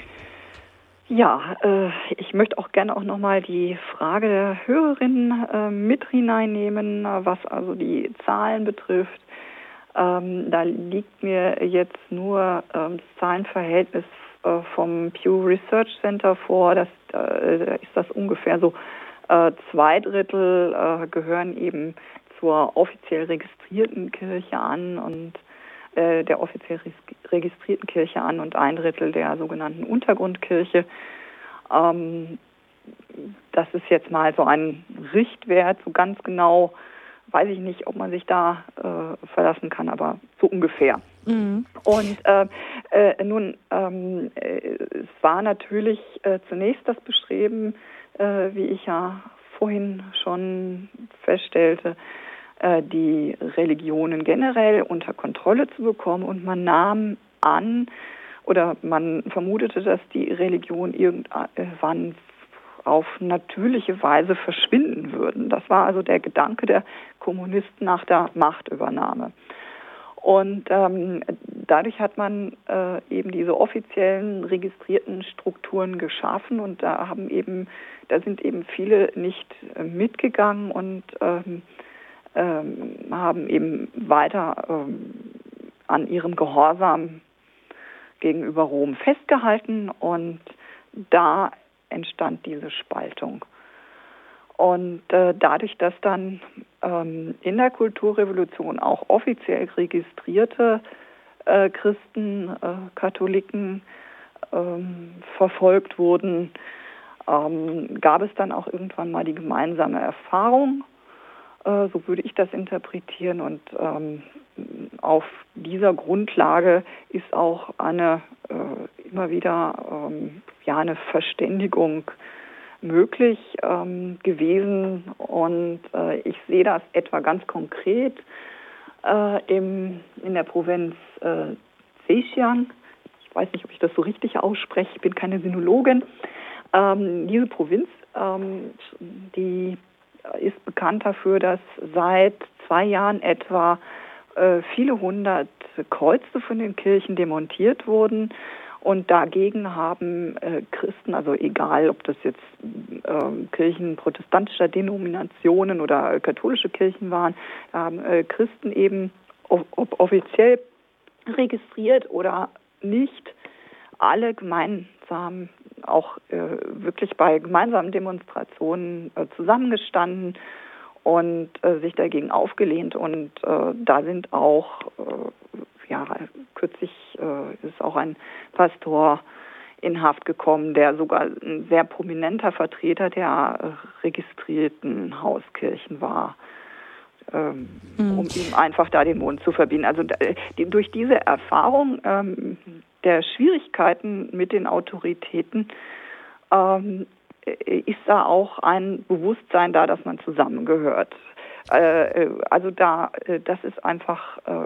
Ja, äh, ich möchte auch gerne auch nochmal die Frage der Hörerin äh, mit hineinnehmen, was also die Zahlen betrifft. Ähm, da liegt mir jetzt nur äh, das Zahlenverhältnis äh, vom Pew Research Center vor. Das äh, ist das ungefähr so äh, zwei Drittel äh, gehören eben zur offiziell registrierten Kirche an und äh, der offiziell registrierten Kirche an und ein Drittel der sogenannten Untergrundkirche. Ähm, das ist jetzt mal so ein Richtwert, so ganz genau weiß ich nicht, ob man sich da äh, verlassen kann, aber so ungefähr. Mhm. Und äh, äh, nun, ähm, äh, es war natürlich äh, zunächst das Bestreben, äh, wie ich ja vorhin schon feststellte, äh, die Religionen generell unter Kontrolle zu bekommen, und man nahm an oder man vermutete, dass die Religion irgendwann auf natürliche Weise verschwinden würden. Das war also der Gedanke der Kommunisten nach der Machtübernahme. Und ähm, dadurch hat man äh, eben diese offiziellen registrierten Strukturen geschaffen, und da haben eben, da sind eben viele nicht äh, mitgegangen und ähm, ähm, haben eben weiter ähm, an ihrem Gehorsam gegenüber Rom festgehalten, und da entstand diese Spaltung. Und äh, dadurch, dass dann ähm, in der Kulturrevolution auch offiziell registrierte äh, Christen, äh, Katholiken ähm, verfolgt wurden, ähm, gab es dann auch irgendwann mal die gemeinsame Erfahrung, äh, so würde ich das interpretieren, und ähm, auf dieser Grundlage ist auch eine äh, immer wieder ähm, ja, eine Verständigung möglich ähm, gewesen, und äh, ich sehe das etwa ganz konkret äh, im, in der Provinz äh, Zhejiang. Ich weiß nicht, ob ich das so richtig ausspreche, ich bin keine Sinologin. Ähm, diese Provinz, ähm, die ist bekannt dafür, dass seit zwei Jahren etwa äh, viele hundert Kreuze von den Kirchen demontiert wurden. Und dagegen haben äh, Christen, also egal, ob das jetzt äh, Kirchen protestantischer Denominationen oder äh, katholische Kirchen waren, haben äh, Christen eben, ob, ob offiziell registriert oder nicht, alle gemeinsam, auch äh, wirklich bei gemeinsamen Demonstrationen äh, zusammengestanden und äh, sich dagegen aufgelehnt. Und äh, da sind auch äh, ja, kürzlich äh, ist auch ein Pastor in Haft gekommen, der sogar ein sehr prominenter Vertreter der äh, registrierten Hauskirchen war, ähm, mhm. um ihm einfach da den Mund zu verbieten. Also äh, die, durch diese Erfahrung ähm, der Schwierigkeiten mit den Autoritäten ähm, ist da auch ein Bewusstsein da, dass man zusammengehört. Äh, also da, das ist einfach äh,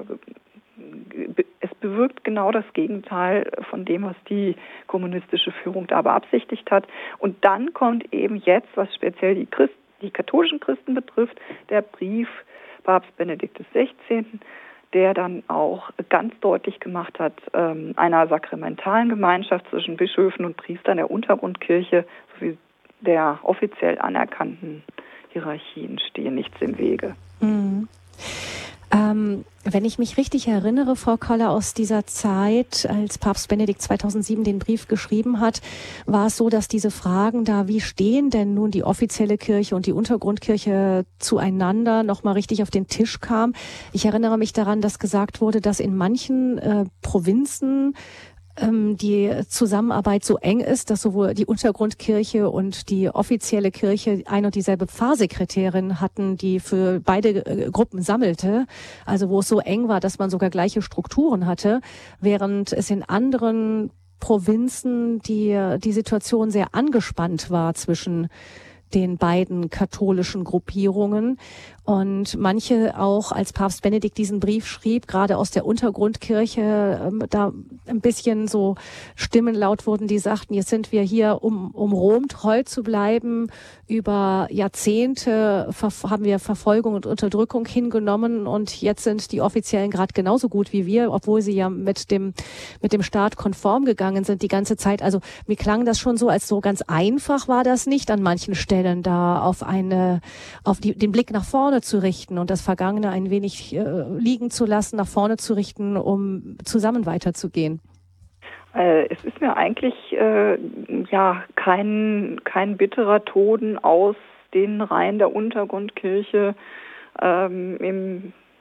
es bewirkt genau das Gegenteil von dem, was die kommunistische Führung da beabsichtigt hat. Und dann kommt eben jetzt, was speziell die, Christ, die katholischen Christen betrifft, der Brief Papst Benedikt des Sechzehnten, der dann auch ganz deutlich gemacht hat, ähm, einer sakramentalen Gemeinschaft zwischen Bischöfen und Priestern der Untergrundkirche sowie der offiziell anerkannten Hierarchien stehen nichts im Wege. Mhm. Ähm, wenn ich mich richtig erinnere, Frau Koller, aus dieser Zeit, als Papst Benedikt zweitausendsieben den Brief geschrieben hat, war es so, dass diese Fragen da, wie stehen denn nun die offizielle Kirche und die Untergrundkirche zueinander, nochmal richtig auf den Tisch kam. Ich erinnere mich daran, dass gesagt wurde, dass in manchen äh, Provinzen die Zusammenarbeit so eng ist, dass sowohl die Untergrundkirche und die offizielle Kirche ein und dieselbe Pfarrsekretärin hatten, die für beide Gruppen sammelte, also wo es so eng war, dass man sogar gleiche Strukturen hatte, während es in anderen Provinzen die, die Situation sehr angespannt war zwischen den beiden katholischen Gruppierungen. Und manche auch, als Papst Benedikt diesen Brief schrieb, gerade aus der Untergrundkirche, ähm, da ein bisschen so Stimmen laut wurden, die sagten, jetzt sind wir hier, um, um Rom treu zu bleiben. Über Jahrzehnte ver- haben wir Verfolgung und Unterdrückung hingenommen, und jetzt sind die Offiziellen gerade genauso gut wie wir, obwohl sie ja mit dem, mit dem Staat konform gegangen sind die ganze Zeit. Also mir klang das schon so, als so ganz einfach war das nicht an manchen Stellen, da auf eine, auf die, den Blick nach vorne zu richten und das Vergangene ein wenig äh, liegen zu lassen, nach vorne zu richten, um zusammen weiterzugehen. Äh, es ist mir eigentlich äh, ja kein, kein bitterer Ton aus den Reihen der Untergrundkirche ähm, im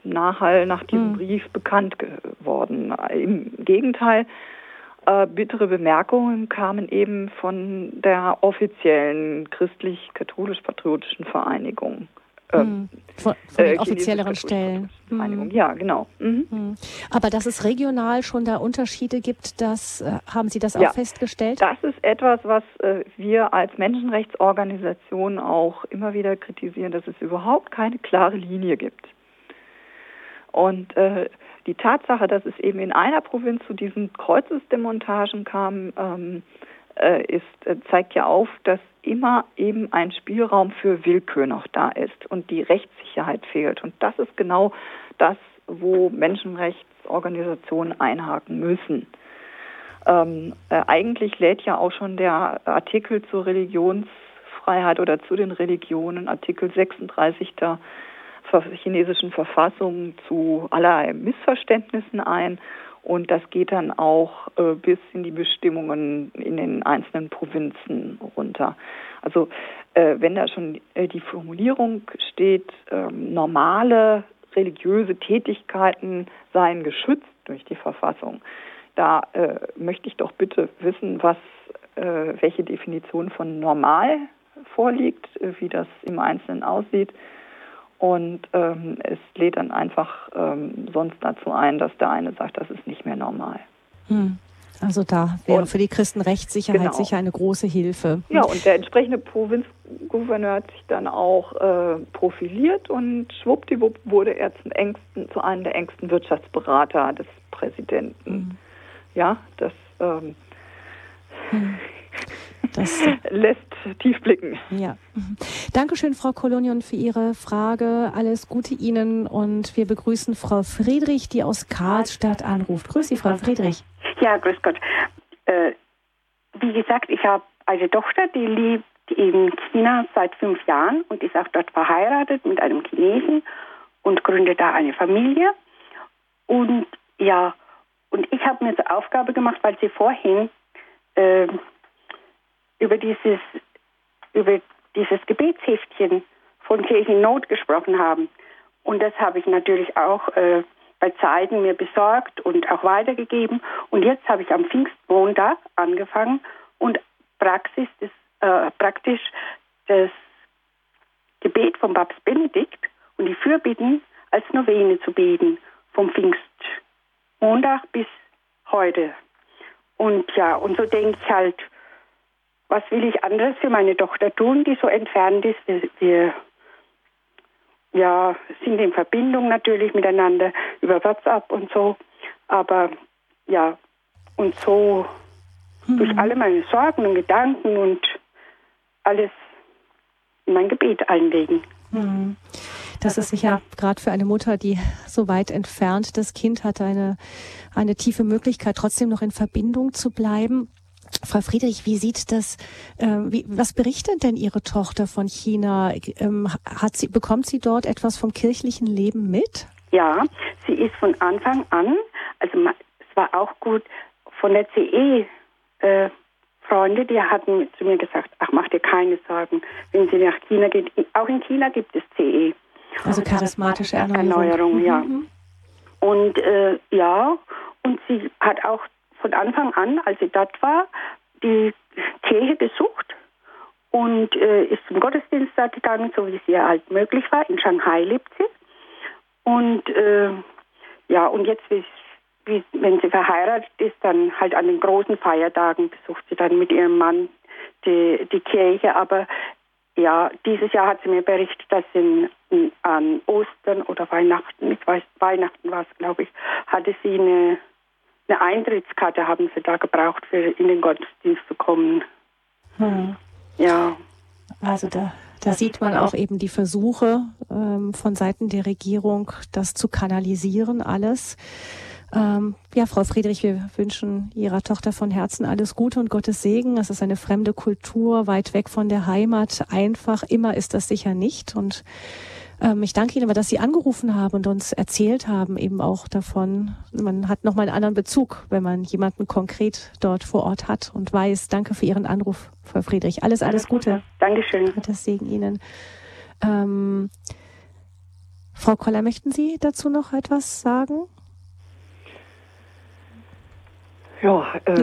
Nachhall nach diesem Mhm. Brief bekannt geworden. Im Gegenteil, äh, bittere Bemerkungen kamen eben von der offiziellen christlich-katholisch-patriotischen Vereinigung. Hm. Von, von den äh, offizielleren Stellen. Vereinigung. Hm. Ja, genau. Mhm. Hm. Aber dass es regional schon da Unterschiede gibt, das äh, haben Sie das auch Ja, festgestellt? Das ist etwas, was äh, wir als Menschenrechtsorganisation auch immer wieder kritisieren, dass es überhaupt keine klare Linie gibt. Und äh, die Tatsache, dass es eben in einer Provinz zu diesen Kreuzesdemontagen kam, ähm, äh, ist, äh, zeigt ja auf, dass immer eben ein Spielraum für Willkür noch da ist und die Rechtssicherheit fehlt. Und das ist genau das, wo Menschenrechtsorganisationen einhaken müssen. Ähm, äh, eigentlich lädt ja auch schon der Artikel zur Religionsfreiheit oder zu den Religionen, Artikel sechsunddreißig der chinesischen Verfassung, zu allerlei Missverständnissen ein. Und das geht dann auch äh, bis in die Bestimmungen in den einzelnen Provinzen runter. Also äh, wenn da schon äh, die Formulierung steht, äh, normale religiöse Tätigkeiten seien geschützt durch die Verfassung, da äh, möchte ich doch bitte wissen, was, äh, welche Definition von normal vorliegt, äh, wie das im Einzelnen aussieht. Und ähm, es lädt dann einfach ähm, sonst dazu ein, dass der eine sagt, das ist nicht mehr normal. Hm. Also da wäre Und, für die Christen Rechtssicherheit genau. sicher eine große Hilfe. Ja, und der entsprechende Provinzgouverneur hat sich dann auch äh, profiliert und schwuppdiwupp wurde er zum engsten, zu einem der engsten Wirtschaftsberater des Präsidenten. Hm. Ja, das, ähm, hm. das lässt tief blicken. Ja. Dankeschön, Frau Kolonion, für Ihre Frage. Alles Gute Ihnen und wir begrüßen Frau Friedrich, die aus Karlstadt anruft. Grüß Sie, Frau Friedrich. Ja, grüß Gott. Äh, wie gesagt, ich habe eine Tochter, die lebt in China seit fünf Jahren und ist auch dort verheiratet mit einem Chinesen und gründet da eine Familie. Und ja, und ich habe mir zur Aufgabe gemacht, weil Sie vorhin äh, über dieses über dieses Gebetsheftchen von Kirchennot gesprochen haben. Und das habe ich natürlich auch äh, bei Zeiten mir besorgt und auch weitergegeben. Und jetzt habe ich am Pfingstmontag angefangen und Praxis des, äh, praktisch das Gebet vom Papst Benedikt und die Fürbitten als Novene zu beten, vom Pfingstmontag bis heute. Und ja, und so denke ich halt, was will ich anderes für meine Tochter tun, die so entfernt ist? Wir, wir ja, sind in Verbindung natürlich miteinander über WhatsApp und so. Aber ja, und so mhm. durch alle meine Sorgen und Gedanken und alles in mein Gebet einlegen. Mhm. Das ist sicher gerade für eine Mutter, die so weit entfernt das Kind hat, eine, eine tiefe Möglichkeit, trotzdem noch in Verbindung zu bleiben. Frau Friedrich, wie sieht das, äh, wie, was berichtet denn Ihre Tochter von China? Ähm, hat sie, bekommt sie dort etwas vom kirchlichen Leben mit? Ja, sie ist von Anfang an, also es war auch gut, von der C E äh, Freunde, die hatten zu mir gesagt, ach, mach dir keine Sorgen, wenn sie nach China geht. Auch in China gibt es C E. Also charismatische Erneuerung. Erneuerung, ja. Mhm. Und äh, ja, und sie hat auch von Anfang an, als sie dort war, die Kirche besucht und äh, ist zum Gottesdienst da gegangen, so wie es ihr halt möglich war. In Shanghai lebt sie. Und äh, ja, und jetzt, wie, wie, wenn sie verheiratet ist, dann halt an den großen Feiertagen besucht sie dann mit ihrem Mann die, die Kirche. Aber ja, dieses Jahr hat sie mir berichtet, dass in, in, an Ostern oder Weihnachten, ich weiß, Weihnachten war es, glaube ich, hatte sie eine Eine Eintrittskarte haben sie da gebraucht, für in den Gottesdienst zu kommen. Hm. Ja. Also da, da sieht man auch eben die Versuche ähm, von Seiten der Regierung, das zu kanalisieren, alles. Ähm, ja, Frau Friedrich, wir wünschen Ihrer Tochter von Herzen alles Gute und Gottes Segen. Es ist eine fremde Kultur, weit weg von der Heimat. Einfach immer ist das sicher nicht. Und Ähm, ich danke Ihnen aber, dass Sie angerufen haben und uns erzählt haben, eben auch davon. Man hat nochmal einen anderen Bezug, wenn man jemanden konkret dort vor Ort hat und weiß. Danke für Ihren Anruf, Frau Friedrich. Alles, alles Gute. Dankeschön. Gottes Segen Ihnen. Ähm, Frau Koller, möchten Sie dazu noch etwas sagen? Ja, äh,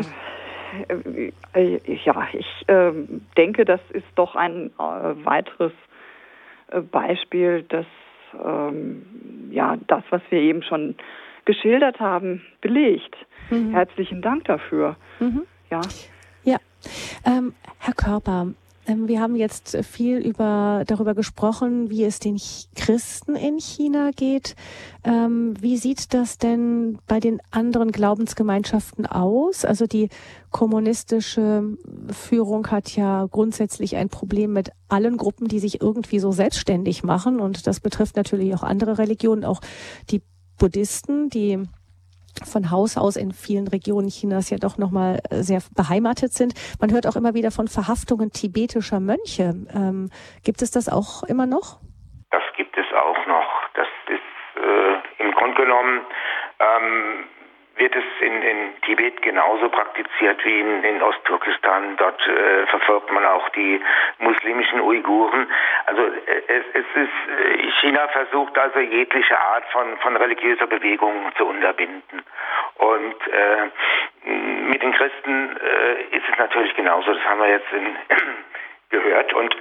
äh, ja ich äh, denke, das ist doch ein äh, weiteres äh, Beispiel, dass ähm, ja, das, was wir eben schon geschildert haben, belegt. Mhm. Herzlichen Dank dafür. Mhm. Ja. Ja, ähm, Herr Körper, ähm, wir haben jetzt viel über, darüber gesprochen, wie es den Ch- Christen in China geht. Ähm, wie sieht das denn bei den anderen Glaubensgemeinschaften aus? Also die kommunistische Führung hat ja grundsätzlich ein Problem mit allen Gruppen, die sich irgendwie so selbstständig machen. Und das betrifft natürlich auch andere Religionen, auch die Buddhisten, die von Haus aus in vielen Regionen Chinas ja doch nochmal sehr beheimatet sind. Man hört auch immer wieder von Verhaftungen tibetischer Mönche. Ähm, gibt es das auch immer noch? Das gibt es auch noch. Das ist äh, im Grunde genommen ähm, wird es in, in Tibet genauso praktiziert wie in, in Ostturkestan. Dort äh, verfolgt man auch die muslimischen Uiguren. Also äh, es, es ist, China versucht also jegliche Art von, von religiöser Bewegung zu unterbinden. Und äh, mit den Christen äh, ist es natürlich genauso. Das haben wir jetzt in, gehört. Und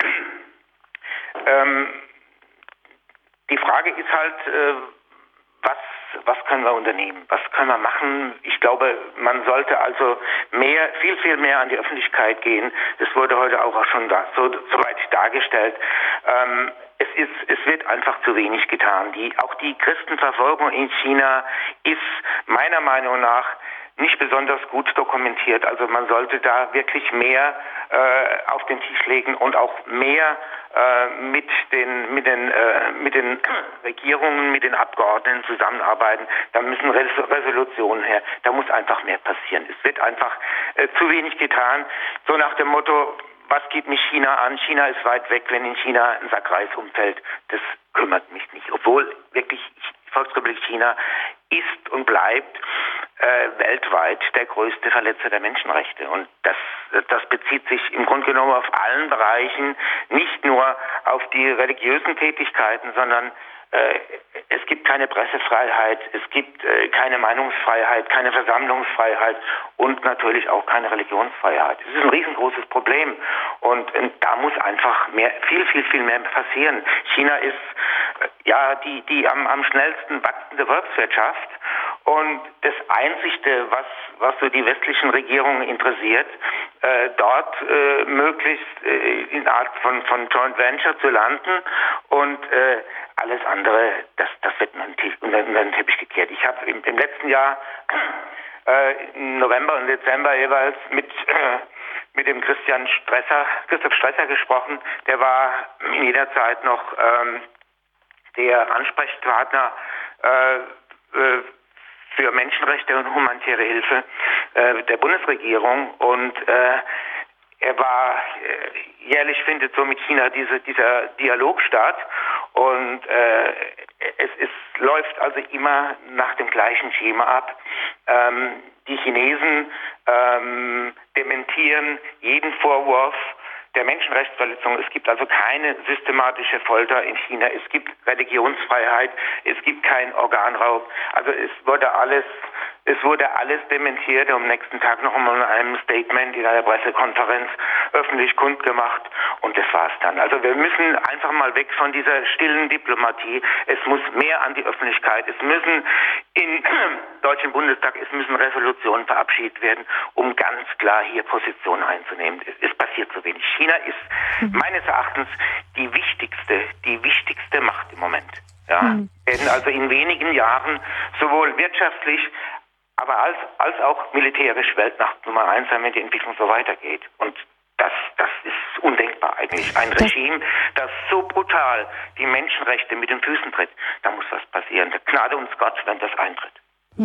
ähm, die Frage ist halt, äh, was Was können wir unternehmen? Was können wir machen? Ich glaube, man sollte also mehr, viel, viel mehr an die Öffentlichkeit gehen. Es wurde heute auch schon da, so, so weit dargestellt. Ähm, es ist, es wird einfach zu wenig getan. Die, auch die Christenverfolgung in China ist meiner Meinung nach nicht besonders gut dokumentiert. Also man sollte da wirklich mehr äh, auf den Tisch legen und auch mehr äh, mit den mit den äh, mit den Regierungen, mit den Abgeordneten zusammenarbeiten. Da müssen Res- Resolutionen her. Da muss einfach mehr passieren. Es wird einfach äh, zu wenig getan. So nach dem Motto: Was geht mich China an? China ist weit weg. Wenn in China ein Sack Reis umfällt, das kümmert mich nicht. Obwohl wirklich die Volksrepublik China ist und bleibt äh, weltweit der größte Verletzer der Menschenrechte. Und das, das bezieht sich im Grunde genommen auf allen Bereichen, nicht nur auf die religiösen Tätigkeiten, sondern äh, es gibt keine Pressefreiheit, es gibt äh, keine Meinungsfreiheit, keine Versammlungsfreiheit und natürlich auch keine Religionsfreiheit. Es ist ein riesengroßes Problem und äh, da muss einfach mehr, viel, viel, viel mehr passieren. China ist äh, ja die, die am, am schnellsten wachsende Volkswirtschaft. Und das Einzige, was, was so die westlichen Regierungen interessiert, äh, dort äh, möglichst äh, in Art von, von Joint Venture zu landen und äh, alles andere, das, das wird unter den Teppich gekehrt. Ich habe im, im letzten Jahr, äh, im November und Dezember jeweils mit, äh, mit dem Christian Stresser, Christoph Stresser gesprochen. Der war in jeder Zeit noch ähm, der Ansprechpartner äh, äh, für Menschenrechte und humanitäre Hilfe äh, der Bundesregierung und äh, er war, äh, jährlich findet so mit China diese, dieser Dialog statt und äh, es, es läuft also immer nach dem gleichen Schema ab. Ähm, die Chinesen ähm, dementieren jeden Vorwurf der Menschenrechtsverletzung. Es gibt also keine systematische Folter in China. Es gibt Religionsfreiheit. Es gibt keinen Organraub. Also es wurde alles, es wurde alles dementiert und am nächsten Tag noch einmal in einem Statement in einer Pressekonferenz öffentlich kundgemacht. Und das war's dann. Also wir müssen einfach mal weg von dieser stillen Diplomatie. Es muss mehr an die Öffentlichkeit. Es müssen im Deutschen Bundestag, es müssen Resolutionen verabschiedet werden, um ganz klar hier Position einzunehmen. Es, es passiert zu wenig. China ist mhm. meines Erachtens die wichtigste, die wichtigste Macht im Moment. Ja, mhm. werden also in wenigen Jahren sowohl wirtschaftlich, aber als, als auch militärisch Weltmacht Nummer eins sein, wenn die Entwicklung so weitergeht. Und das, das ist undenkbar eigentlich. Ein Regime, das so brutal die Menschenrechte mit den Füßen tritt, da muss was passieren. Gnade uns Gott, wenn das eintritt.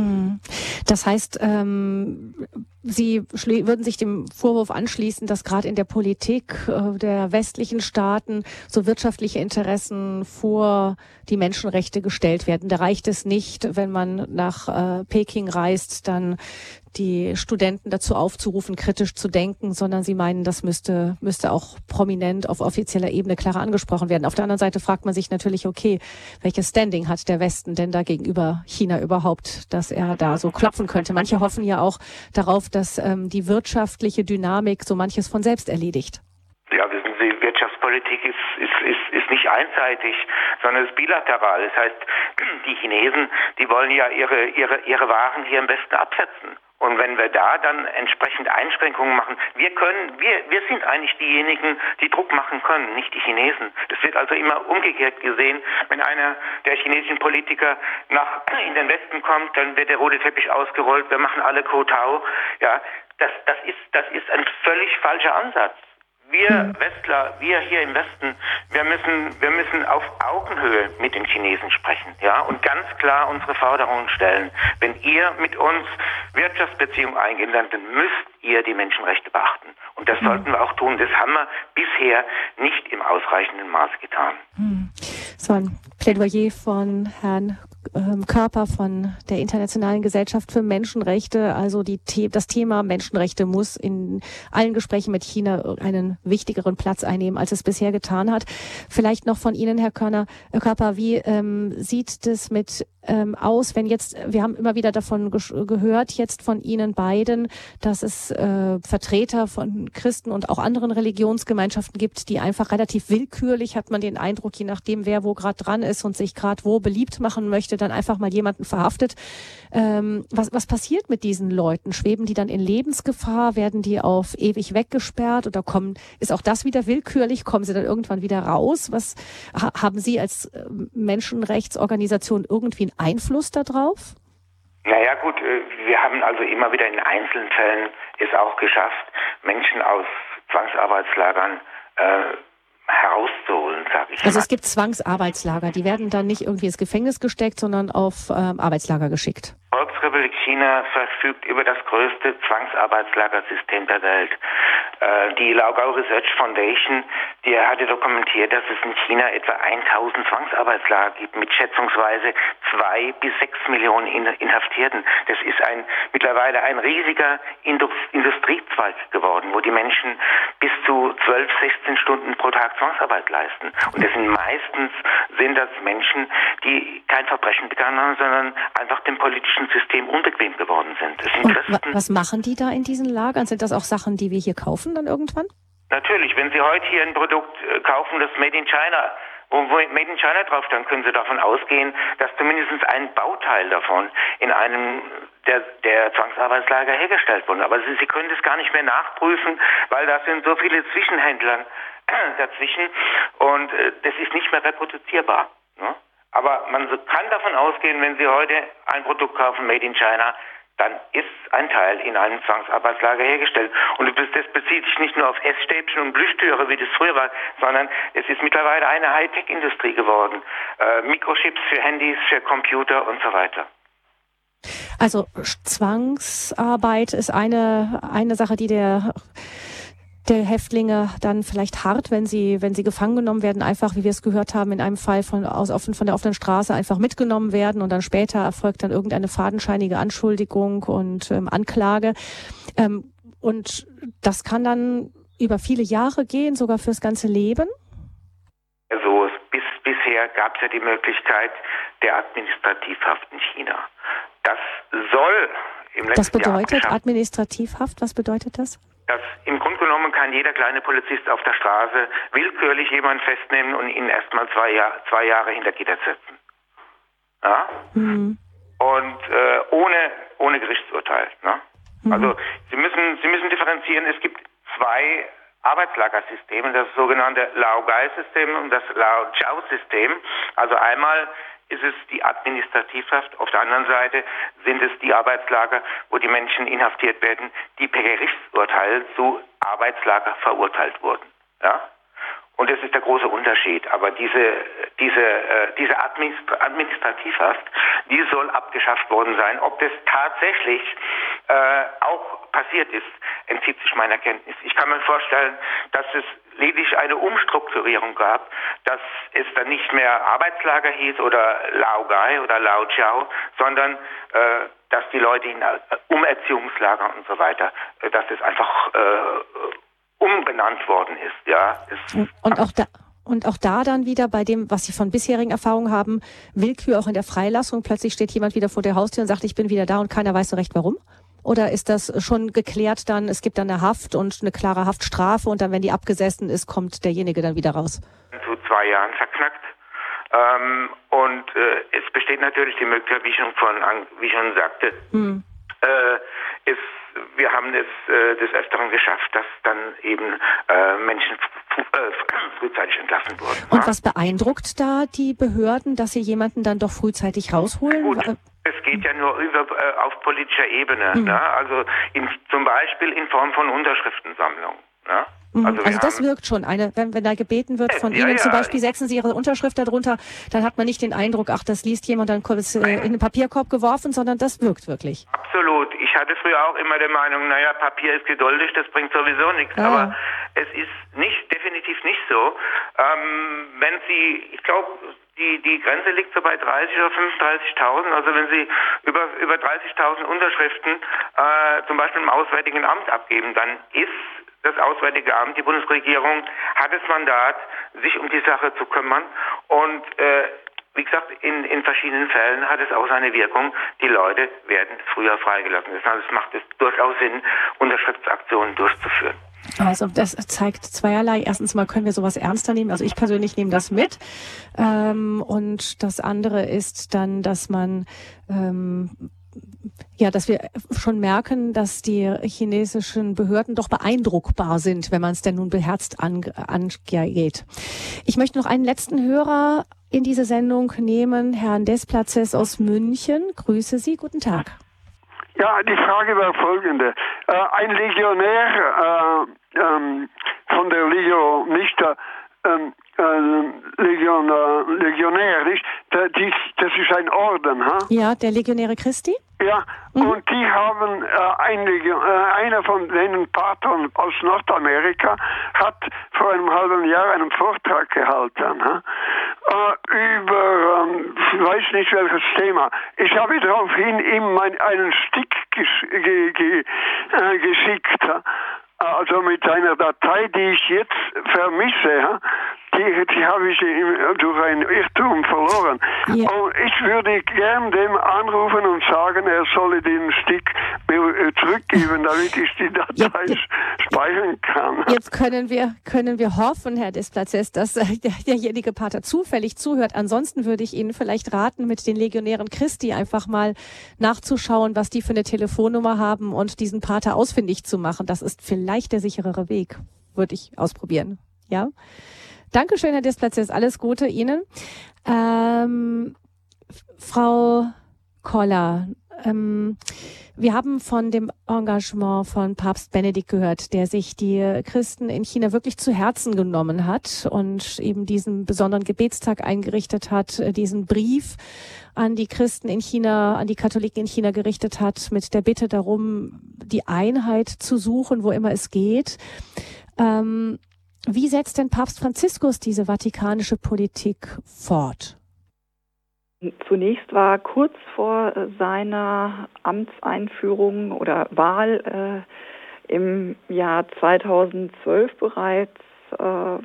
Das heißt, ähm, Sie schlä- würden sich dem Vorwurf anschließen, dass gerade in der Politik äh, der westlichen Staaten so wirtschaftliche Interessen vor die Menschenrechte gestellt werden. Da reicht es nicht, wenn man nach äh, Peking reist, dann die Studenten dazu aufzurufen, kritisch zu denken, sondern Sie meinen, das müsste, müsste auch prominent auf offizieller Ebene klarer angesprochen werden. Auf der anderen Seite fragt man sich natürlich, okay, welches Standing hat der Westen denn da gegenüber China überhaupt, dass er da so klopfen könnte? Manche hoffen ja auch darauf, dass ähm, die wirtschaftliche Dynamik so manches von selbst erledigt. Ja, wissen Sie, Wirtschaftspolitik ist, ist, ist, ist nicht einseitig, sondern ist bilateral. Das heißt, die Chinesen, die wollen ja ihre, ihre, ihre Waren hier im Westen absetzen. Und wenn wir da dann entsprechend Einschränkungen machen, wir können, wir, wir sind eigentlich diejenigen, die Druck machen können, nicht die Chinesen. Das wird also immer umgekehrt gesehen. Wenn einer der chinesischen Politiker nach, in den Westen kommt, dann wird der rote Teppich ausgerollt, wir machen alle Kotau. Ja, das, das ist, das ist ein völlig falscher Ansatz. Wir Westler, wir hier im Westen, wir müssen, wir müssen auf Augenhöhe mit den Chinesen sprechen, ja, und ganz klar unsere Forderungen stellen. Wenn ihr mit uns Wirtschaftsbeziehungen eingeht, dann müsst ihr die Menschenrechte beachten. Und das sollten wir auch tun. Das haben wir bisher nicht im ausreichenden Maße getan. So ein Plädoyer von Herrn Körper von der Internationalen Gesellschaft für Menschenrechte. Also die The- das Thema Menschenrechte muss in allen Gesprächen mit China einen wichtigeren Platz einnehmen, als es bisher getan hat. Vielleicht noch von Ihnen, Herr Körner, Herr Körper, wie ähm, sieht es mit ähm, aus, wenn jetzt, wir haben immer wieder davon ge- gehört, jetzt von Ihnen beiden, dass es äh, Vertreter von Christen und auch anderen Religionsgemeinschaften gibt, die einfach relativ willkürlich, hat man den Eindruck, je nachdem, wer wo gerade dran ist und sich gerade wo beliebt machen möchte, dann einfach mal jemanden verhaftet. Ähm, was, was passiert mit diesen Leuten? Schweben die dann in Lebensgefahr? Werden die auf ewig weggesperrt oder kommen, ist auch das wieder willkürlich? Kommen sie dann irgendwann wieder raus? Was ha, haben Sie als Menschenrechtsorganisation irgendwie einen Einfluss darauf? Naja gut, wir haben also immer wieder in einzelnen Fällen es auch geschafft, Menschen aus Zwangsarbeitslagern äh, herauszuholen, sage ich Also mal. es gibt Zwangsarbeitslager, die werden dann nicht irgendwie ins Gefängnis gesteckt, sondern auf ähm, Arbeitslager geschickt. Volksrepublik China verfügt über das größte Zwangsarbeitslagersystem der Welt. Äh, die Laogao Research Foundation, die hatte dokumentiert, dass es in China etwa tausend Zwangsarbeitslager gibt mit schätzungsweise zwei bis sechs Millionen Inhaftierten. Das ist ein mittlerweile ein riesiger Industriezweig geworden, wo die Menschen bis zu zwölf, sechzehn Stunden pro Tag Zwangsarbeit leisten. Und das sind meistens sind das Menschen, die kein Verbrechen begangen haben, sondern einfach dem politischen System unbequem geworden sind. Das sind Und Christen. Was machen die da in diesen Lagern? Sind das auch Sachen, die wir hier kaufen dann irgendwann? Natürlich, wenn Sie heute hier ein Produkt äh, kaufen, das Made in China, wo Made in China drauf stand, können Sie davon ausgehen, dass zumindest ein Bauteil davon in einem der, der Zwangsarbeitslager hergestellt wurde. Aber Sie, Sie können das gar nicht mehr nachprüfen, weil da sind so viele Zwischenhändler dazwischen und äh, das ist nicht mehr reproduzierbar. Ne? Aber man kann davon ausgehen, wenn Sie heute ein Produkt kaufen, Made in China, dann ist ein Teil in einem Zwangsarbeitslager hergestellt. Und das bezieht sich nicht nur auf Essstäbchen und Plüschtüre, wie das früher war, sondern es ist mittlerweile eine Hightech-Industrie geworden. Äh, Mikrochips für Handys, für Computer und so weiter. Also Zwangsarbeit ist eine, eine Sache, die der... der Häftlinge dann vielleicht hart, wenn sie, wenn sie gefangen genommen werden, einfach, wie wir es gehört haben, in einem Fall von, aus, von der offenen Straße einfach mitgenommen werden und dann später erfolgt dann irgendeine fadenscheinige Anschuldigung und ähm, Anklage. Ähm, und das kann dann über viele Jahre gehen, sogar fürs ganze Leben? Also bis, bisher gab es ja die Möglichkeit der Administrativhaft in China. Das soll im letzten Das bedeutet Jahr Administrativhaft, was bedeutet das? Dass im Grunde genommen kann jeder kleine Polizist auf der Straße willkürlich jemanden festnehmen und ihn erstmal zwei, Jahr, zwei Jahre hinter Gitter setzen. Ja? Mhm. Und äh, ohne, ohne Gerichtsurteil. Ne? Mhm. Also Sie müssen, Sie müssen differenzieren. Es gibt zwei Arbeitslagersysteme, das sogenannte Laogai-System und das Laojiao-System. Also einmal ist es die Administrativhaft, auf der anderen Seite sind es die Arbeitslager, wo die Menschen inhaftiert werden, die per Gerichtsurteil zu Arbeitslager verurteilt wurden. Ja? Und das ist der große Unterschied. Aber diese, diese, äh, diese Administ- Administrativhaft, die soll abgeschafft worden sein. Ob das tatsächlich äh, auch passiert ist, entzieht sich meiner Kenntnis. Ich kann mir vorstellen, dass es lediglich eine Umstrukturierung gab, dass es dann nicht mehr Arbeitslager hieß oder Laogai oder Laojiao, sondern äh, dass die Leute in äh, Umerziehungslager und so weiter, äh, dass es einfach äh, umbenannt worden ist. Ja, es und, und auch da Und auch da dann wieder bei dem, was Sie von bisherigen Erfahrungen haben, Willkür auch in der Freilassung. Plötzlich steht jemand wieder vor der Haustür und sagt, ich bin wieder da und keiner weiß so recht warum? Oder ist das schon geklärt dann, es gibt dann eine Haft und eine klare Haftstrafe und dann, wenn die abgesessen ist, kommt derjenige dann wieder raus? Zu zwei Jahren verknackt. Ähm, und äh, es besteht natürlich die Möglichkeit, wie ich schon, von, wie ich schon sagte, hm. äh, ist wir haben es äh, des Öfteren geschafft, dass dann eben äh, Menschen f- äh, frühzeitig entlassen wurden. Und ja? Was beeindruckt da die Behörden, dass sie jemanden dann doch frühzeitig rausholen? Gut, es geht ja nur über, äh, auf politischer Ebene. Mhm. Ne? Also in, zum Beispiel in Form von Unterschriftensammlung. Ne? Also, also das wirkt schon. Eine, wenn, wenn da gebeten wird von ja, Ihnen ja. zum Beispiel, setzen Sie Ihre Unterschrift darunter, dann hat man nicht den Eindruck, ach, das liest jemand, dann kurz äh, in den Papierkorb geworfen, sondern das wirkt wirklich. Absolut. Ich hatte früher auch immer die Meinung, naja, Papier ist geduldig, das bringt sowieso nichts. Ah. Aber es ist nicht, definitiv nicht so. Ähm, wenn Sie, ich glaube, die, die Grenze liegt so bei dreißig oder fünfunddreißigtausend. Also wenn Sie über, über dreißigtausend Unterschriften äh, zum Beispiel im Auswärtigen Amt abgeben, dann ist das Auswärtige Amt, die Bundesregierung, hat das Mandat, sich um die Sache zu kümmern. Und äh, wie gesagt, in, in verschiedenen Fällen hat es auch seine Wirkung. Die Leute werden früher freigelassen. Das heißt, es macht es durchaus Sinn, Unterschriftsaktionen durchzuführen. Also das zeigt zweierlei. Erstens mal können wir sowas ernster nehmen. Also ich persönlich nehme das mit. Ähm, und das andere ist dann, dass man ähm, ja, dass wir schon merken, dass die chinesischen Behörden doch beeindruckbar sind, wenn man es denn nun beherzt angeht. Ich möchte noch einen letzten Hörer in diese Sendung nehmen, Herrn Desplazes aus München. Grüße Sie, guten Tag. Ja, die Frage war folgende. Äh, ein Legionär äh, ähm, von der Legion, nicht der ähm, äh, Legion, äh, Legionär, nicht? Der, die, das ist ein Orden, ha? Ja, der Legionäre Christi? Ja, mhm. Und die haben, äh, ein Legion, äh, einer von denen, Patron aus Nordamerika, hat vor einem halben Jahr einen Vortrag gehalten, ha? Äh, über, ähm, ich weiß nicht welches Thema. Ich habe daraufhin ihm mein, einen Stick gesch- ge- ge- äh, geschickt, ha? Also mit einer Datei, die ich jetzt vermisse, die, die habe ich durch einen Irrtum verloren. Ja. Und ich würde gern dem anrufen und sagen, er solle den Stick mir zurückgeben, damit ich die Datei ja, ja. speichern kann. Jetzt können wir können wir hoffen, Herr Desplazes, dass der, derjenige Pater zufällig zuhört. Ansonsten würde ich Ihnen vielleicht raten, mit den Legionären Christi einfach mal nachzuschauen, was die für eine Telefonnummer haben und diesen Pater ausfindig zu machen. Das ist vielleicht der sicherere Weg. Würde ich ausprobieren. Ja? Dankeschön, Herr Desplazes. Alles Gute Ihnen. Ähm, Frau Koller, ähm, wir haben von dem Engagement von Papst Benedikt gehört, der sich die Christen in China wirklich zu Herzen genommen hat und eben diesen besonderen Gebetstag eingerichtet hat, diesen Brief an die Christen in China, an die Katholiken in China gerichtet hat, mit der Bitte darum, die Einheit zu suchen, wo immer es geht. Ähm, wie setzt denn Papst Franziskus diese vatikanische Politik fort? Zunächst war kurz vor seiner Amtseinführung oder Wahl äh, im Jahr zweitausendzwölf bereits äh,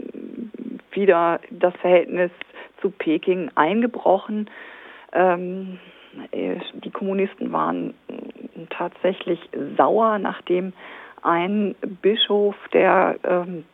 wieder das Verhältnis zu Peking eingebrochen. Ähm, die Kommunisten waren tatsächlich sauer, nachdem ein Bischof der ähm,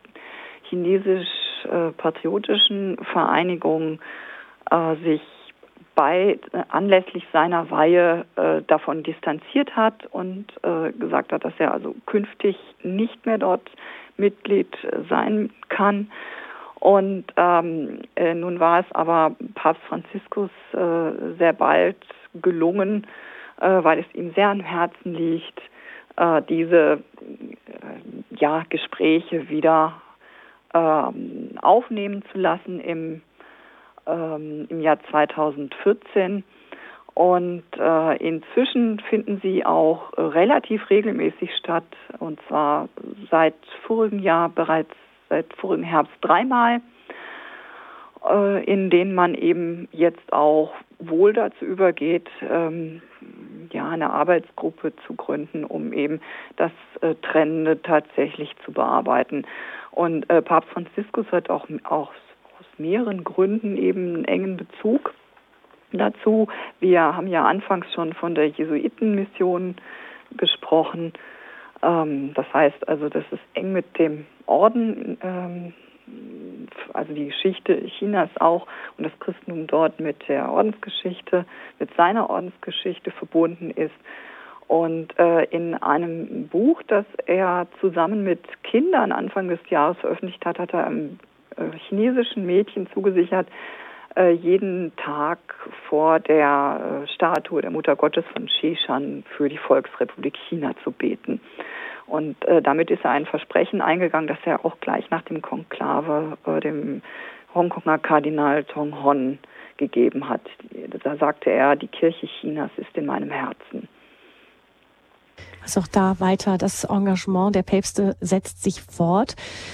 chinesisch-patriotischen Vereinigung äh, sich bei äh, anlässlich seiner Weihe äh, davon distanziert hat und äh, gesagt hat, dass er also künftig nicht mehr dort Mitglied sein kann. Und ähm, äh, nun war es aber Papst Franziskus äh, sehr bald gelungen, äh, weil es ihm sehr am Herzen liegt, äh, diese äh, ja, Gespräche wieder äh, aufnehmen zu lassen im, ähm, im Jahr zweitausendvierzehn. Und äh, inzwischen finden sie auch äh, relativ regelmäßig statt, und zwar seit vorigem Jahr bereits seit vorigen Herbst dreimal, äh, in denen man eben jetzt auch wohl dazu übergeht, ähm, ja, eine Arbeitsgruppe zu gründen, um eben das äh, Trennende tatsächlich zu bearbeiten. Und äh, Papst Franziskus hat auch, auch aus mehreren Gründen eben einen engen Bezug dazu. Wir haben ja anfangs schon von der Jesuitenmission gesprochen. Ähm, das heißt also, das ist eng mit dem Orden, ähm, also die Geschichte Chinas auch und das Christentum dort mit der Ordensgeschichte, mit seiner Ordensgeschichte verbunden ist. Und äh, in einem Buch, das er zusammen mit Kindern Anfang des Jahres veröffentlicht hat, hat er einem äh, chinesischen Mädchen zugesichert, äh, jeden Tag vor der äh, Statue der Mutter Gottes von Xishan für die Volksrepublik China zu beten. Und äh, damit ist er ein Versprechen eingegangen, das er auch gleich nach dem Konklave äh, dem Hongkonger Kardinal Tong Hon gegeben hat. Da sagte er, die Kirche Chinas ist in meinem Herzen. Also auch da weiter, das Engagement der Päpste setzt sich fort.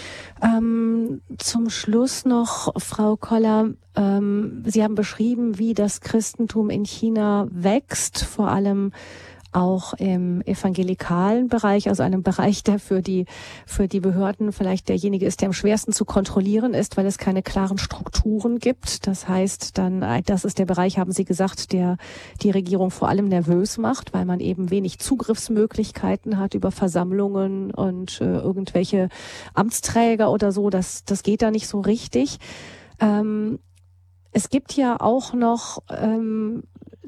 Ähm, zum Schluss noch, Frau Koller, ähm, Sie haben beschrieben, wie das Christentum in China wächst, vor allem auch im evangelikalen Bereich, also einem Bereich, der für die für die Behörden vielleicht derjenige ist, der am schwersten zu kontrollieren ist, weil es keine klaren Strukturen gibt. Das heißt dann, das ist der Bereich, haben Sie gesagt, der die Regierung vor allem nervös macht, weil man eben wenig Zugriffsmöglichkeiten hat über Versammlungen und äh, irgendwelche Amtsträger oder so. Das das geht da nicht so richtig. Ähm, es gibt ja auch noch ähm,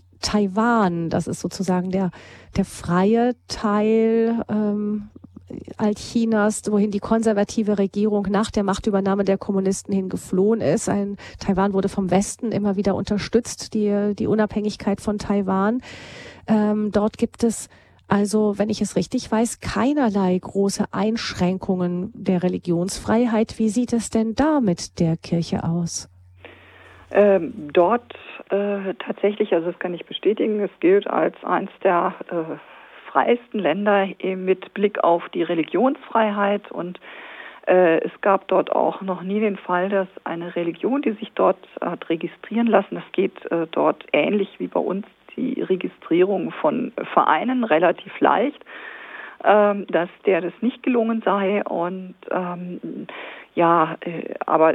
Taiwan, das ist sozusagen der der freie Teil ähm, Altchinas, wohin die konservative Regierung nach der Machtübernahme der Kommunisten hin geflohen ist. Ein Taiwan wurde vom Westen immer wieder unterstützt, die die Unabhängigkeit von Taiwan. Ähm, dort gibt es also, wenn ich es richtig weiß, keinerlei große Einschränkungen der Religionsfreiheit. Wie sieht es denn da mit der Kirche aus? Ähm, dort äh, tatsächlich, also das kann ich bestätigen, es gilt als eines der äh, freiesten Länder mit Blick auf die Religionsfreiheit und äh, es gab dort auch noch nie den Fall, dass eine Religion, die sich dort hat registrieren lassen, das geht äh, dort ähnlich wie bei uns die Registrierung von Vereinen relativ leicht, ähm, dass der das nicht gelungen sei und ähm, ja, äh, aber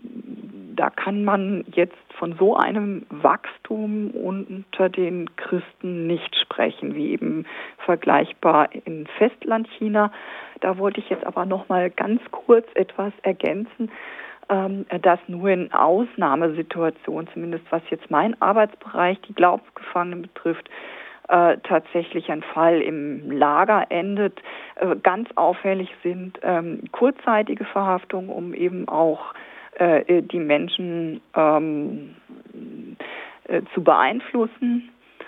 da kann man jetzt von so einem Wachstum unter den Christen nicht sprechen, wie eben vergleichbar in Festlandchina. Da wollte ich jetzt aber noch mal ganz kurz etwas ergänzen, dass nur in Ausnahmesituationen, zumindest was jetzt mein Arbeitsbereich, die Glaubensgefangenen betrifft, Äh, tatsächlich ein Fall im Lager endet. Äh, ganz auffällig sind ähm, kurzzeitige Verhaftungen, um eben auch äh, die Menschen ähm, äh, zu beeinflussen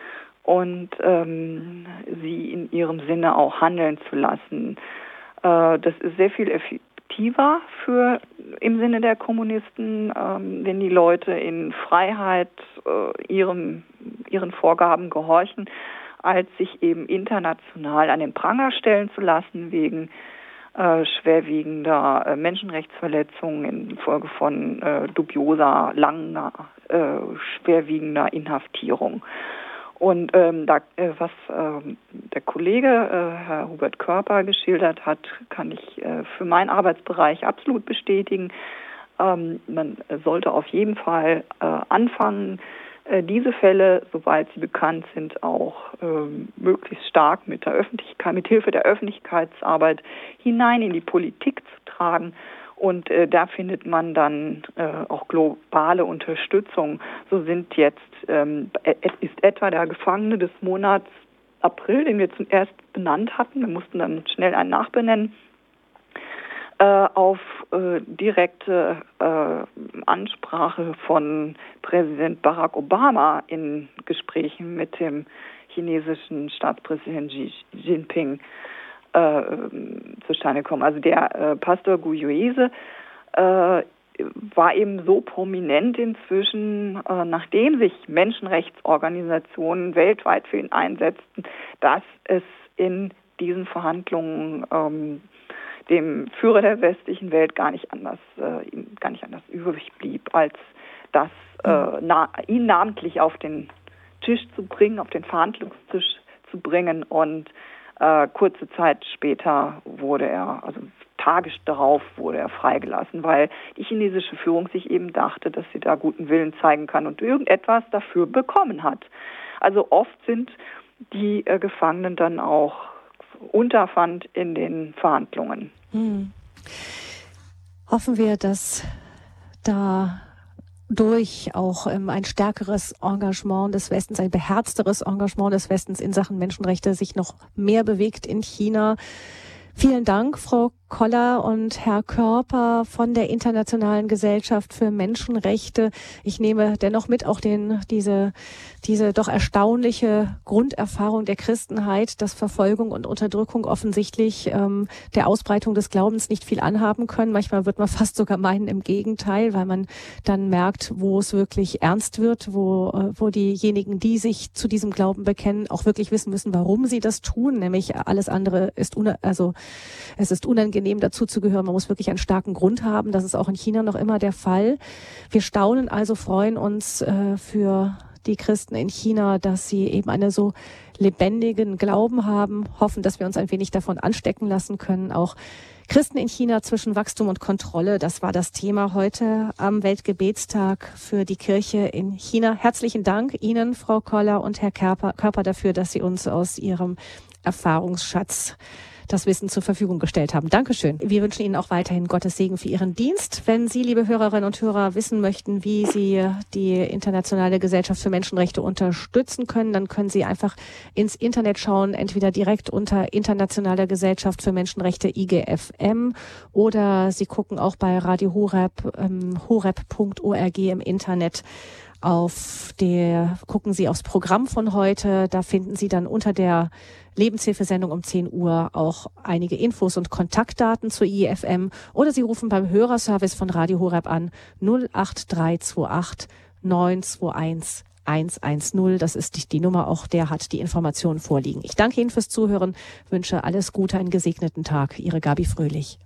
und ähm, sie in ihrem Sinne auch handeln zu lassen. Äh, das ist sehr viel effektiver für im Sinne der Kommunisten, ähm, wenn die Leute in Freiheit äh, ihrem, ihren Vorgaben gehorchen, als sich eben international an den Pranger stellen zu lassen wegen äh, schwerwiegender äh, Menschenrechtsverletzungen infolge von äh, dubioser, langer, äh, schwerwiegender Inhaftierung. Und ähm, da, äh, was äh, der Kollege, äh, Herr Hubert Körper, geschildert hat, kann ich äh, für meinen Arbeitsbereich absolut bestätigen. Ähm, man sollte auf jeden Fall äh, anfangen, äh, diese Fälle, sobald sie bekannt sind, auch äh, möglichst stark mit der Öffentlichkeit, mit Hilfe der Öffentlichkeitsarbeit hinein in die Politik zu tragen. Und äh, da findet man dann äh, auch globale Unterstützung. So sind jetzt, ähm, ist etwa der Gefangene des Monats April, den wir zuerst benannt hatten, wir mussten dann schnell einen nachbenennen, äh, auf äh, direkte äh, Ansprache von Präsident Barack Obama in Gesprächen mit dem chinesischen Staatspräsidenten Xi Jinping Äh, zustande kommen. Also der äh, Pastor Gu Yuese äh, war eben so prominent inzwischen, äh, nachdem sich Menschenrechtsorganisationen weltweit für ihn einsetzten, dass es in diesen Verhandlungen ähm, dem Führer der westlichen Welt gar nicht anders, äh, ihm gar nicht anders übrig blieb, als das äh, na, ihn namentlich auf den Tisch zu bringen, auf den Verhandlungstisch zu bringen. Und äh, kurze Zeit später wurde er, also Tage darauf wurde er freigelassen, weil die chinesische Führung sich eben dachte, dass sie da guten Willen zeigen kann und irgendetwas dafür bekommen hat. Also oft sind die äh, Gefangenen dann auch Unterpfand in den Verhandlungen. Hm. Hoffen wir, dass da durch auch ähm, ein stärkeres Engagement des Westens, ein beherzteres Engagement des Westens in Sachen Menschenrechte sich noch mehr bewegt in China. Vielen Dank, Frau Koller und Herr Körper von der Internationalen Gesellschaft für Menschenrechte. Ich nehme dennoch mit auch den, diese, diese doch erstaunliche Grunderfahrung der Christenheit, dass Verfolgung und Unterdrückung offensichtlich ähm, der Ausbreitung des Glaubens nicht viel anhaben können. Manchmal wird man fast sogar meinen, im Gegenteil, weil man dann merkt, wo es wirklich ernst wird, wo, äh, wo diejenigen, die sich zu diesem Glauben bekennen, auch wirklich wissen müssen, warum sie das tun. Nämlich alles andere ist, una- also es ist unangenehm, dazu zu gehören. Man muss wirklich einen starken Grund haben. Das ist auch in China noch immer der Fall. Wir staunen also, freuen uns äh, für die Christen in China, dass sie eben einen so lebendigen Glauben haben, hoffen, dass wir uns ein wenig davon anstecken lassen können. Auch Christen in China zwischen Wachstum und Kontrolle, das war das Thema heute am Weltgebetstag für die Kirche in China. Herzlichen Dank Ihnen, Frau Koller und Herr Körper, Körper dafür, dass Sie uns aus Ihrem Erfahrungsschatz das Wissen zur Verfügung gestellt haben. Dankeschön. Wir wünschen Ihnen auch weiterhin Gottes Segen für Ihren Dienst. Wenn Sie, liebe Hörerinnen und Hörer, wissen möchten, wie Sie die Internationale Gesellschaft für Menschenrechte unterstützen können, dann können Sie einfach ins Internet schauen, entweder direkt unter Internationale Gesellschaft für Menschenrechte I G F M oder Sie gucken auch bei Radio Horeb, ähm, horeb punkt org im Internet. Auf der, gucken Sie aufs Programm von heute, da finden Sie dann unter der Lebenshilfesendung um zehn Uhr auch einige Infos und Kontaktdaten zur I G F M oder Sie rufen beim Hörerservice von Radio Horeb an null acht drei zwei acht neun zwei eins eins eins null. Das ist die, die Nummer, auch der hat die Informationen vorliegen. Ich danke Ihnen fürs Zuhören, wünsche alles Gute, einen gesegneten Tag. Ihre Gabi Fröhlich.